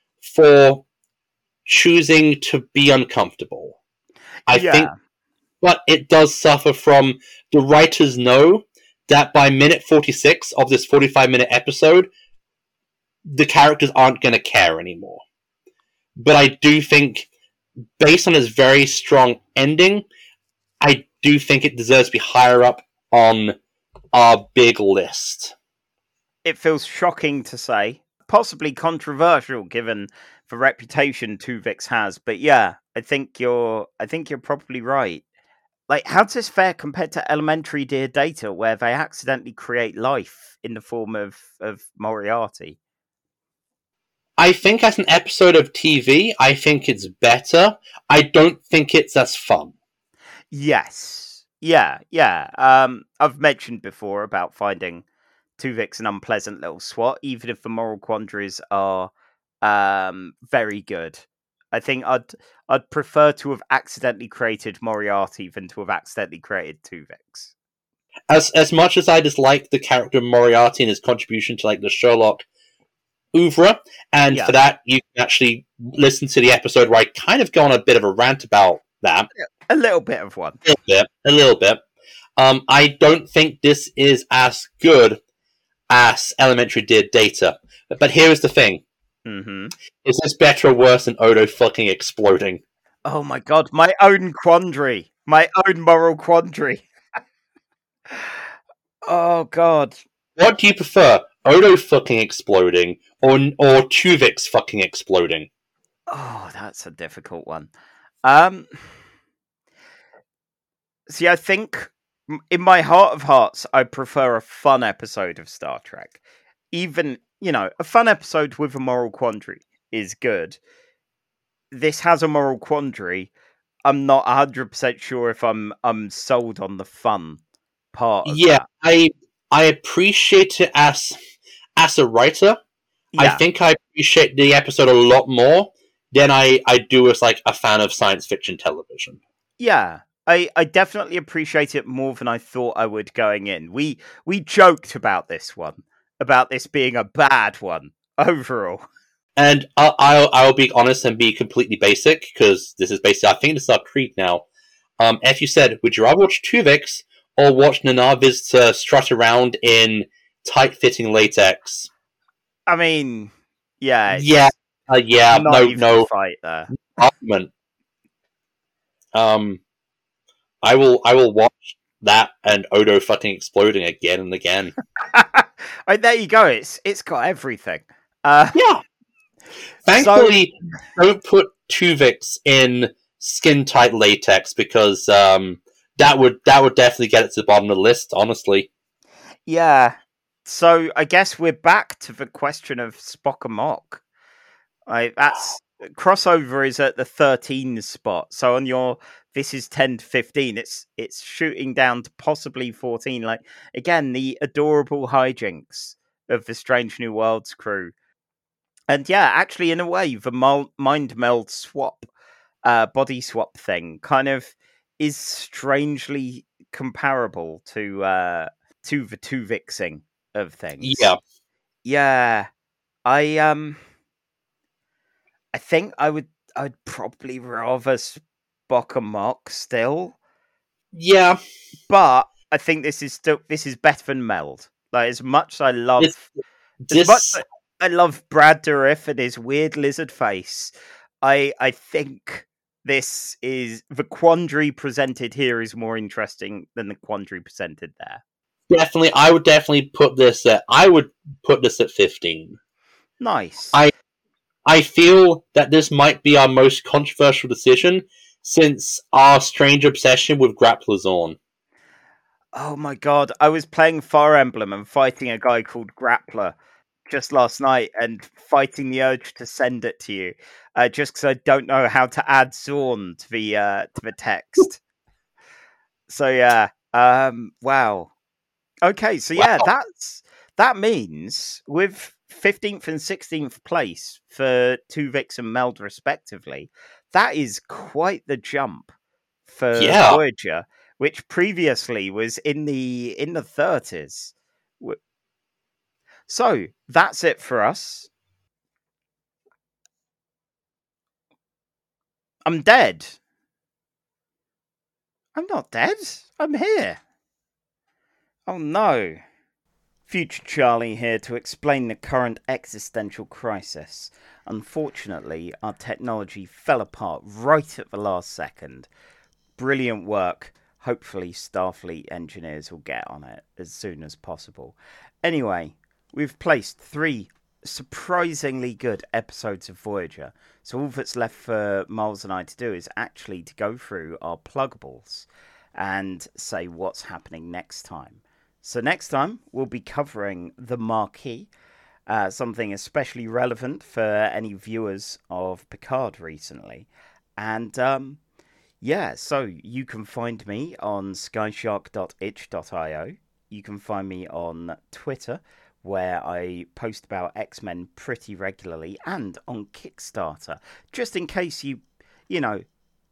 for choosing to be uncomfortable. I yeah. think, but it does suffer from the writers know that by minute forty-six of this forty-five minute episode, the characters aren't going to care anymore. But I do think, based on its very strong ending, I do think it deserves to be higher up on our big list. it feels shocking to say, possibly controversial given the reputation Tuvix has. But yeah, I think you're I think you're probably right. Like, how does this fare compared to Elementary Dear Data, where they accidentally create life in the form of, of Moriarty? I think as an episode of T V, I think it's better. I don't think it's as fun. Yes. Yeah, yeah. Um, I've mentioned before about finding Tuvix an unpleasant little swat, even if the moral quandaries are um, very good. I think I'd I'd prefer to have accidentally created Moriarty than to have accidentally created Tuvix. As as much as I dislike the character of Moriarty and his contribution to like the Sherlock oeuvre, and Yeah. for that you can actually listen to the episode where I kind of go on a bit of a rant about that. A little bit of one. A little bit. A little bit. Um, I don't think this is as good as Elementary did Data. But here is the thing. Mm-hmm. Is this better or worse than Odo fucking exploding? Oh my god, my own quandary. My own moral quandary. Oh god. What do you prefer? Odo fucking exploding or or Tuvix fucking exploding? Oh, that's a difficult one. Um See, I think m- in my heart of hearts, I prefer a fun episode of Star Trek. Even, you know, a fun episode with a moral quandary is good. This has a moral quandary. I'm not one hundred percent sure if I'm I'm sold on the fun part of Yeah, that. I I appreciate it as as a writer. I Yeah. think I appreciate the episode a lot more than I, I do as like a fan of science fiction television. Yeah. I, I definitely appreciate it more than I thought I would going in. We we joked about this one, about this being a bad one overall. And I'll, I'll I'll be honest and be completely basic because this is basically I think this is our creed now. Um, as you said, would you rather watch Tuvix or watch Nana Visitor strut around in tight-fitting latex? I mean, yeah, it's Yeah, uh, yeah, not no, even no a fight there. argument. Um, I will I will watch that and Odo fucking exploding again and again. Oh, there you go. It's it's got everything. Uh, Yeah. Thankfully, don't put Tuvix in skin tight latex because um, that would that would definitely get it to the bottom of the list. Honestly, yeah. So I guess we're back to the question of Spock and Mock. I that's crossover is at the thirteen spot. So on your this is ten to fifteen. It's it's shooting down to possibly fourteen. Like again, the adorable hijinks of the Strange New Worlds crew. And yeah, actually, in a way, the mul- mind meld swap, uh, body swap thing, kind of is strangely comparable to uh, to the Tuvixing of things. yeah, Yeah. I um, I think I would I'd probably rather Spock and Mock still, yeah. but I think this is still this is better than Meld. Like as much as I love It's, as this much as I love Brad Dourif and his weird lizard face, I I think this is the quandary presented here is more interesting than the quandary presented there. definitely, I would definitely put this at. I would put this at fifteen. Nice. I I feel that this might be our most controversial decision since our strange obsession with Grappler Zorn. Oh my god, I was playing Fire Emblem and fighting a guy called Grappler just last night and fighting the urge to send it to you, uh, just because I don't know how to add Zorn to the uh, to the text. So yeah, um, wow. Okay, so yeah, Wow. that's that means with fifteenth and sixteenth place for Tuvix and Meld respectively, that is quite the jump for Yeah. Voyager, which previously was in the in the thirties. So that's it for us. I'm dead. I'm not dead. I'm here. Oh no. Future Charlie here to explain the current existential crisis. Unfortunately, our technology fell apart right at the last second. Brilliant work. Hopefully, Starfleet engineers will get on it as soon as possible. Anyway, we've placed three surprisingly good episodes of Voyager. So all that's left for Miles and I to do is actually to go through our pluggables and say what's happening next time. So next time we'll be covering the Marquis, uh, something especially relevant for any viewers of Picard recently. And um, yeah, so you can find me on skyshark dot itch dot io. You can find me on Twitter, where I post about X-Men pretty regularly, and on Kickstarter, just in case you, you know,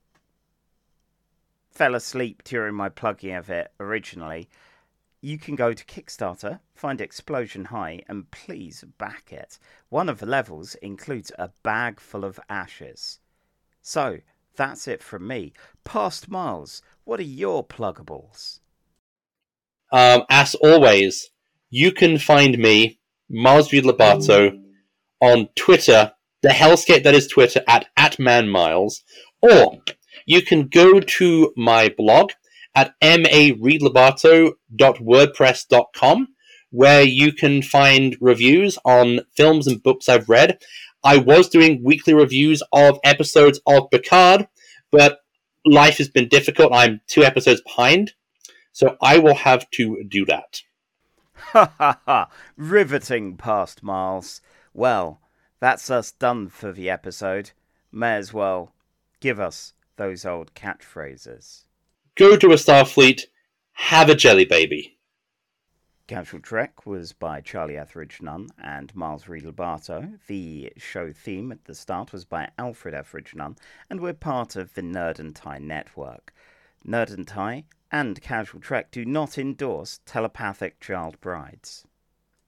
fell asleep during my plugging of it originally. You can go to Kickstarter, find Explosion High, and please back it. One of the levels includes a bag full of ashes. So, that's it from me. Past Miles, what are your pluggables? Um, as always, you can find me, Miles V. Lobato, on Twitter, the hellscape that is Twitter, at, at manmiles, or you can go to my blog at m a reed lobato dot wordpress dot com, where you can find reviews on films and books I've read. I was doing weekly reviews of episodes of Picard, but life has been difficult. I'm two episodes behind, so I will have to do that. Ha ha ha! Riveting, Past Miles. Well, that's us done for the episode. May as well give us those old catchphrases. Go to a Starfleet, have a jelly baby. Casual Trek was by Charlie Etheridge Nunn and Miles Reed Lobato. The show theme at the start was by Alfred Etheridge Nunn, and we're part of the Nerd and Tie network. Nerd and Tie and Casual Trek do not endorse telepathic child brides.